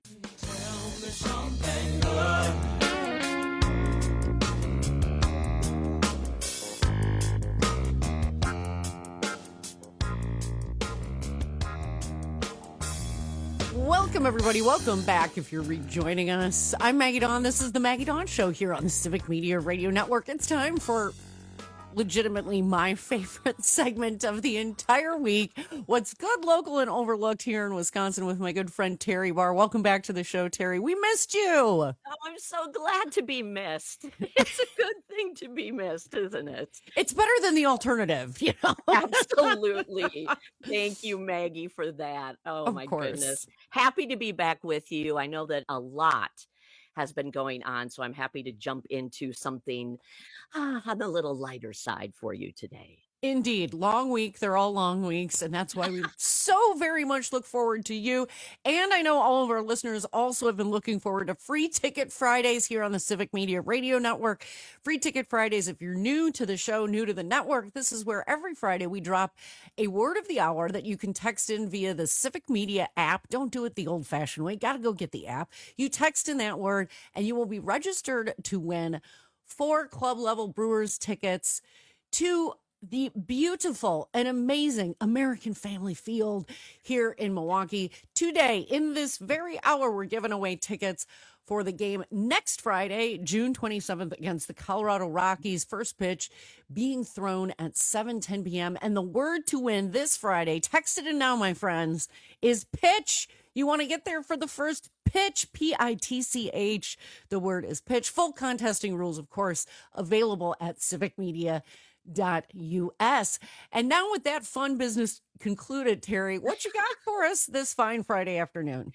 Welcome, everybody. Welcome back if you're rejoining us. I'm Maggie Dawn. This is the Maggie Dawn Show here on the Civic Media Radio Network. It's time for legitimately my favorite segment of the entire week. What's good, local, and overlooked here in Wisconsin with my good friend Terry Barr. Welcome back to the show, Terry. We missed you. Oh, I'm so glad to be missed. It's a good thing to be missed, isn't it? It's better than the alternative, you know? Absolutely. Thank you, Maggie, for that. Oh, Of my course. goodness. Happy to be back with you. I know that a lot has been going on, so I'm happy to jump into something ah, on the little lighter side for you today. Indeed. Long week. They're all long weeks. And that's why we so very much look forward to you. And I know all of our listeners also have been looking forward to Free Ticket Fridays here on the Civic Media Radio Network. Free Ticket Fridays, if you're new to the show, new to the network, this is where every Friday we drop a word of the hour that you can text in via the Civic Media app. Don't do it the old fashioned way. Got to go get the app. You text in that word and you will be registered to win four club level Brewers tickets to the beautiful and amazing American Family Field here in Milwaukee. Today, in this very hour, we're giving away tickets for the game next Friday, June twenty-seventh, against the Colorado Rockies. First pitch being thrown at seven ten p.m. And the word to win this Friday, text it in now, my friends, is pitch. You want to get there for the first pitch, P I T C H. The word is pitch. Full contesting rules, of course, available at civic media dot U S. And now with that fun business concluded, Terry, what you got for us this fine Friday afternoon?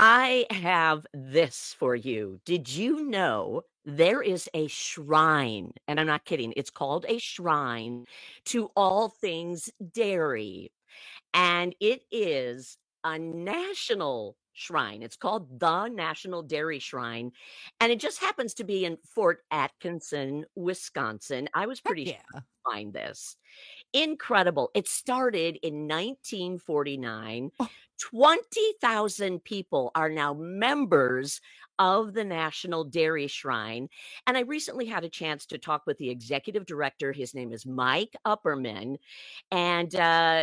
I have this for you. Did you know there is a shrine, and I'm not kidding, it's called a shrine to all things dairy, and it is a national shrine. It's called the National Dairy Shrine, and it just happens to be in Fort Atkinson, Wisconsin. I was pretty yeah. sure to find this. Incredible. It started in nineteen forty-nine. Oh. twenty thousand people are now members of the National Dairy Shrine. And I recently had a chance to talk with the executive director. His name is Mike Upperman. And uh,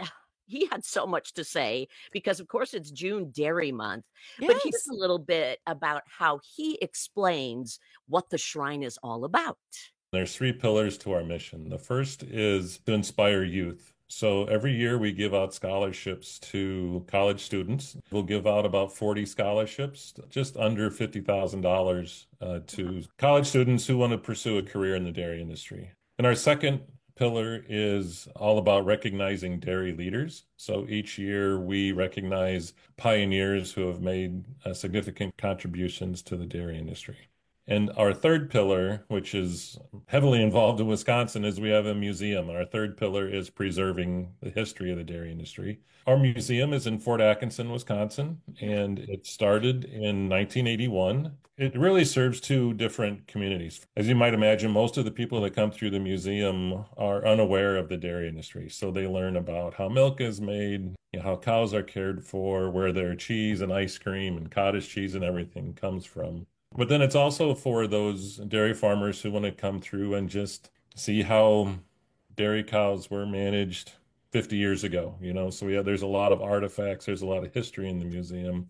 he had so much to say because, of course, it's June Dairy Month. Yes. But here's a little bit about how he explains what the shrine is all about. There's three pillars to our mission. The first is to inspire youth. So every year we give out scholarships to college students. We'll give out about forty scholarships, just under fifty thousand dollars uh, to college students who want to pursue a career in the dairy industry. And our second pillar is all about recognizing dairy leaders. So each year we recognize pioneers who have made uh, significant contributions to the dairy industry. And our third pillar, which is heavily involved in Wisconsin, is we have a museum. Our third pillar is preserving the history of the dairy industry. Our museum is in Fort Atkinson, Wisconsin, and it started in nineteen eighty-one. It really serves two different communities. As you might imagine, most of the people that come through the museum are unaware of the dairy industry. So they learn about how milk is made, you know, how cows are cared for, where their cheese and ice cream and cottage cheese and everything comes from. But then it's also for those dairy farmers who want to come through and just see how dairy cows were managed fifty years ago, you know. So yeah, there's a lot of artifacts, there's a lot of history in the museum.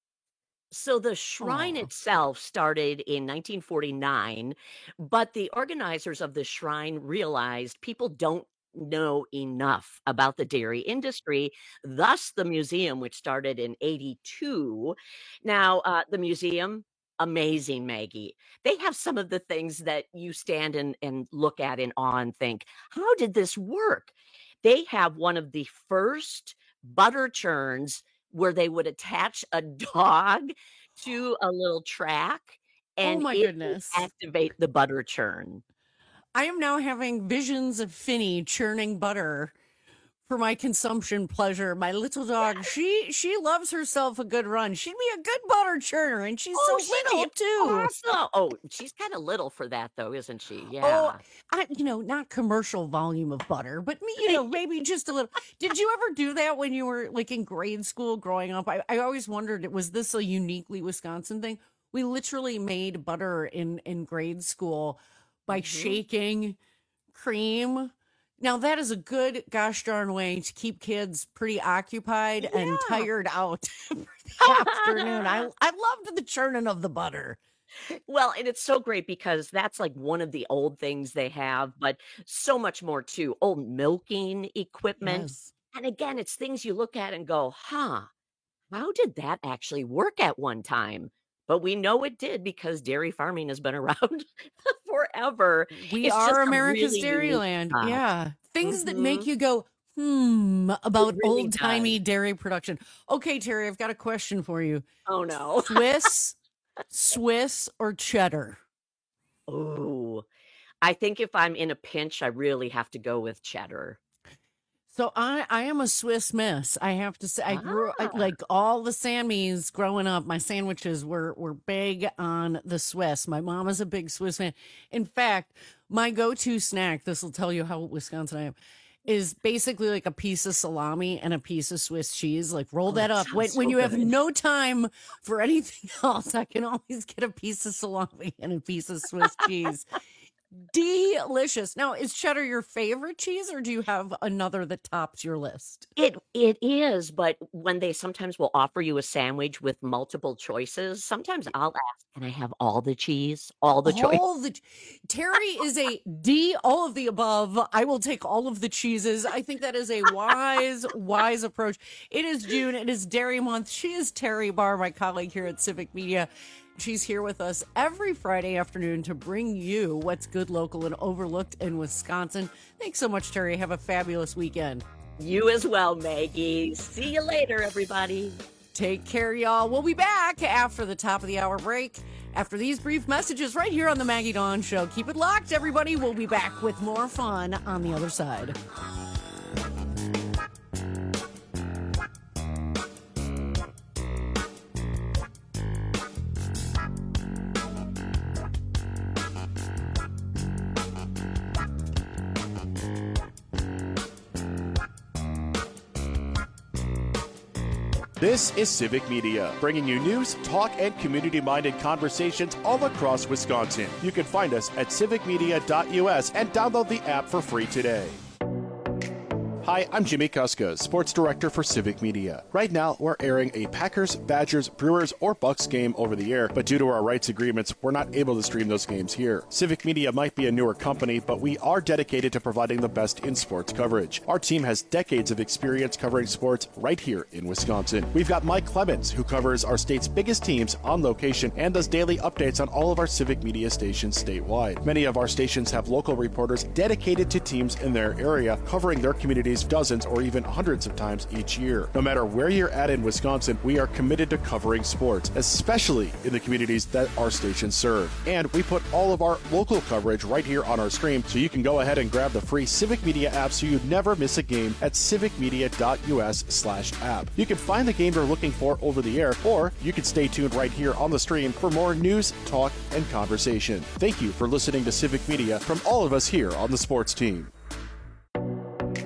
So the shrine Aw. itself started in nineteen forty-nine, but the organizers of the shrine realized people don't know enough about the dairy industry, thus the museum, which started in eighty-two. Now, uh, the museum, amazing, Maggie. They have some of the things that you stand and, and look at in awe and think, how did this work? They have one of the first butter churns where they would attach a dog to a little track and Oh my it would goodness. activate the butter churn. I am now having visions of Finny churning butter for my consumption pleasure. My little dog, she she loves herself a good run. She'd be a good butter churner, and she's Oh, so she'd little be too. awesome. Oh, she's kind of little for that, though, isn't she? Oh, Yeah. I, you know, not commercial volume of butter, but me, you know, maybe just a little. Did you ever do that when you were like in grade school growing up? I, I always wondered, was this a uniquely Wisconsin thing? We literally made butter in in grade school by Mhm. shaking cream. Now that is a good gosh darn way to keep kids pretty occupied and Yeah. tired out for the afternoon. I I loved the churning of the butter. Well, and it's so great because that's like one of the old things they have, but so much more too. Old milking equipment. Yes. And again, it's things you look at and go, huh, how did that actually work at one time? But we know it did because dairy farming has been around forever. We It's just are a America's really unique Dairyland. spot. Yeah. Things that make Mhm. you go, hmm, about really old timey does. dairy production. Okay, Terry, I've got a question for you. Oh no. Swiss, Swiss, or cheddar? Oh, I think if I'm in a pinch, I really have to go with cheddar. So I, I am a Swiss miss. I have to say, I grew I, Ah. like all the Sammys growing up. My sandwiches were were big on the Swiss. My mom is a big Swiss fan. In fact, my go-to snack, this will tell you how Wisconsin I am, is basically like a piece of salami and a piece of Swiss cheese. Like roll Oh, that that up. When, sounds when so you have good. no time for anything else, I can always get a piece of salami and a piece of Swiss cheese. delicious. Now, is cheddar your favorite cheese, or do you have another that tops your list? It it is, but when they sometimes will offer you a sandwich with multiple choices, sometimes I'll ask, "Can I have all the cheese, all the choice?" All the Terry is a D, all of the above. I will take all of the cheeses. I think that is a wise, wise approach. It is June. It is Dairy Month. She is Terry Barr, my colleague here at Civic Media. She's here with us every Friday afternoon to bring you what's good, local, and overlooked in Wisconsin. Thanks so much, Terry. Have a fabulous weekend. You as well, Maggie. See you later, everybody. Take care, y'all. We'll be back after the top of the hour break, after these brief messages right here on the Maggie Dawn Show. Keep it locked, everybody. We'll be back with more fun on the other side. This is Civic Media, bringing you news, talk, and community-minded conversations all across Wisconsin. You can find us at civic media dot U S and download the app for free today. Hi, I'm Jimmy Kuska, Sports Director for Civic Media. Right now, we're airing a Packers, Badgers, Brewers, or Bucks game over the air, but due to our rights agreements, we're not able to stream those games here. Civic Media might be a newer company, but we are dedicated to providing the best in sports coverage. Our team has decades of experience covering sports right here in Wisconsin. We've got Mike Clemens, who covers our state's biggest teams on location and does daily updates on all of our Civic Media stations statewide. Many of our stations have local reporters dedicated to teams in their area, covering their communities dozens or even hundreds of times each year. No matter where you're at in Wisconsin, we are committed to covering sports, especially in the communities that our stations serve. And we put all of our local coverage right here on our stream, so you can go ahead and grab the free Civic Media app so you never miss a game at civic media dot U S slash app. You can find the game you're looking for over the air, or you can stay tuned right here on the stream for more news, talk, and conversation. Thank you for listening to Civic Media from all of us here on the sports team.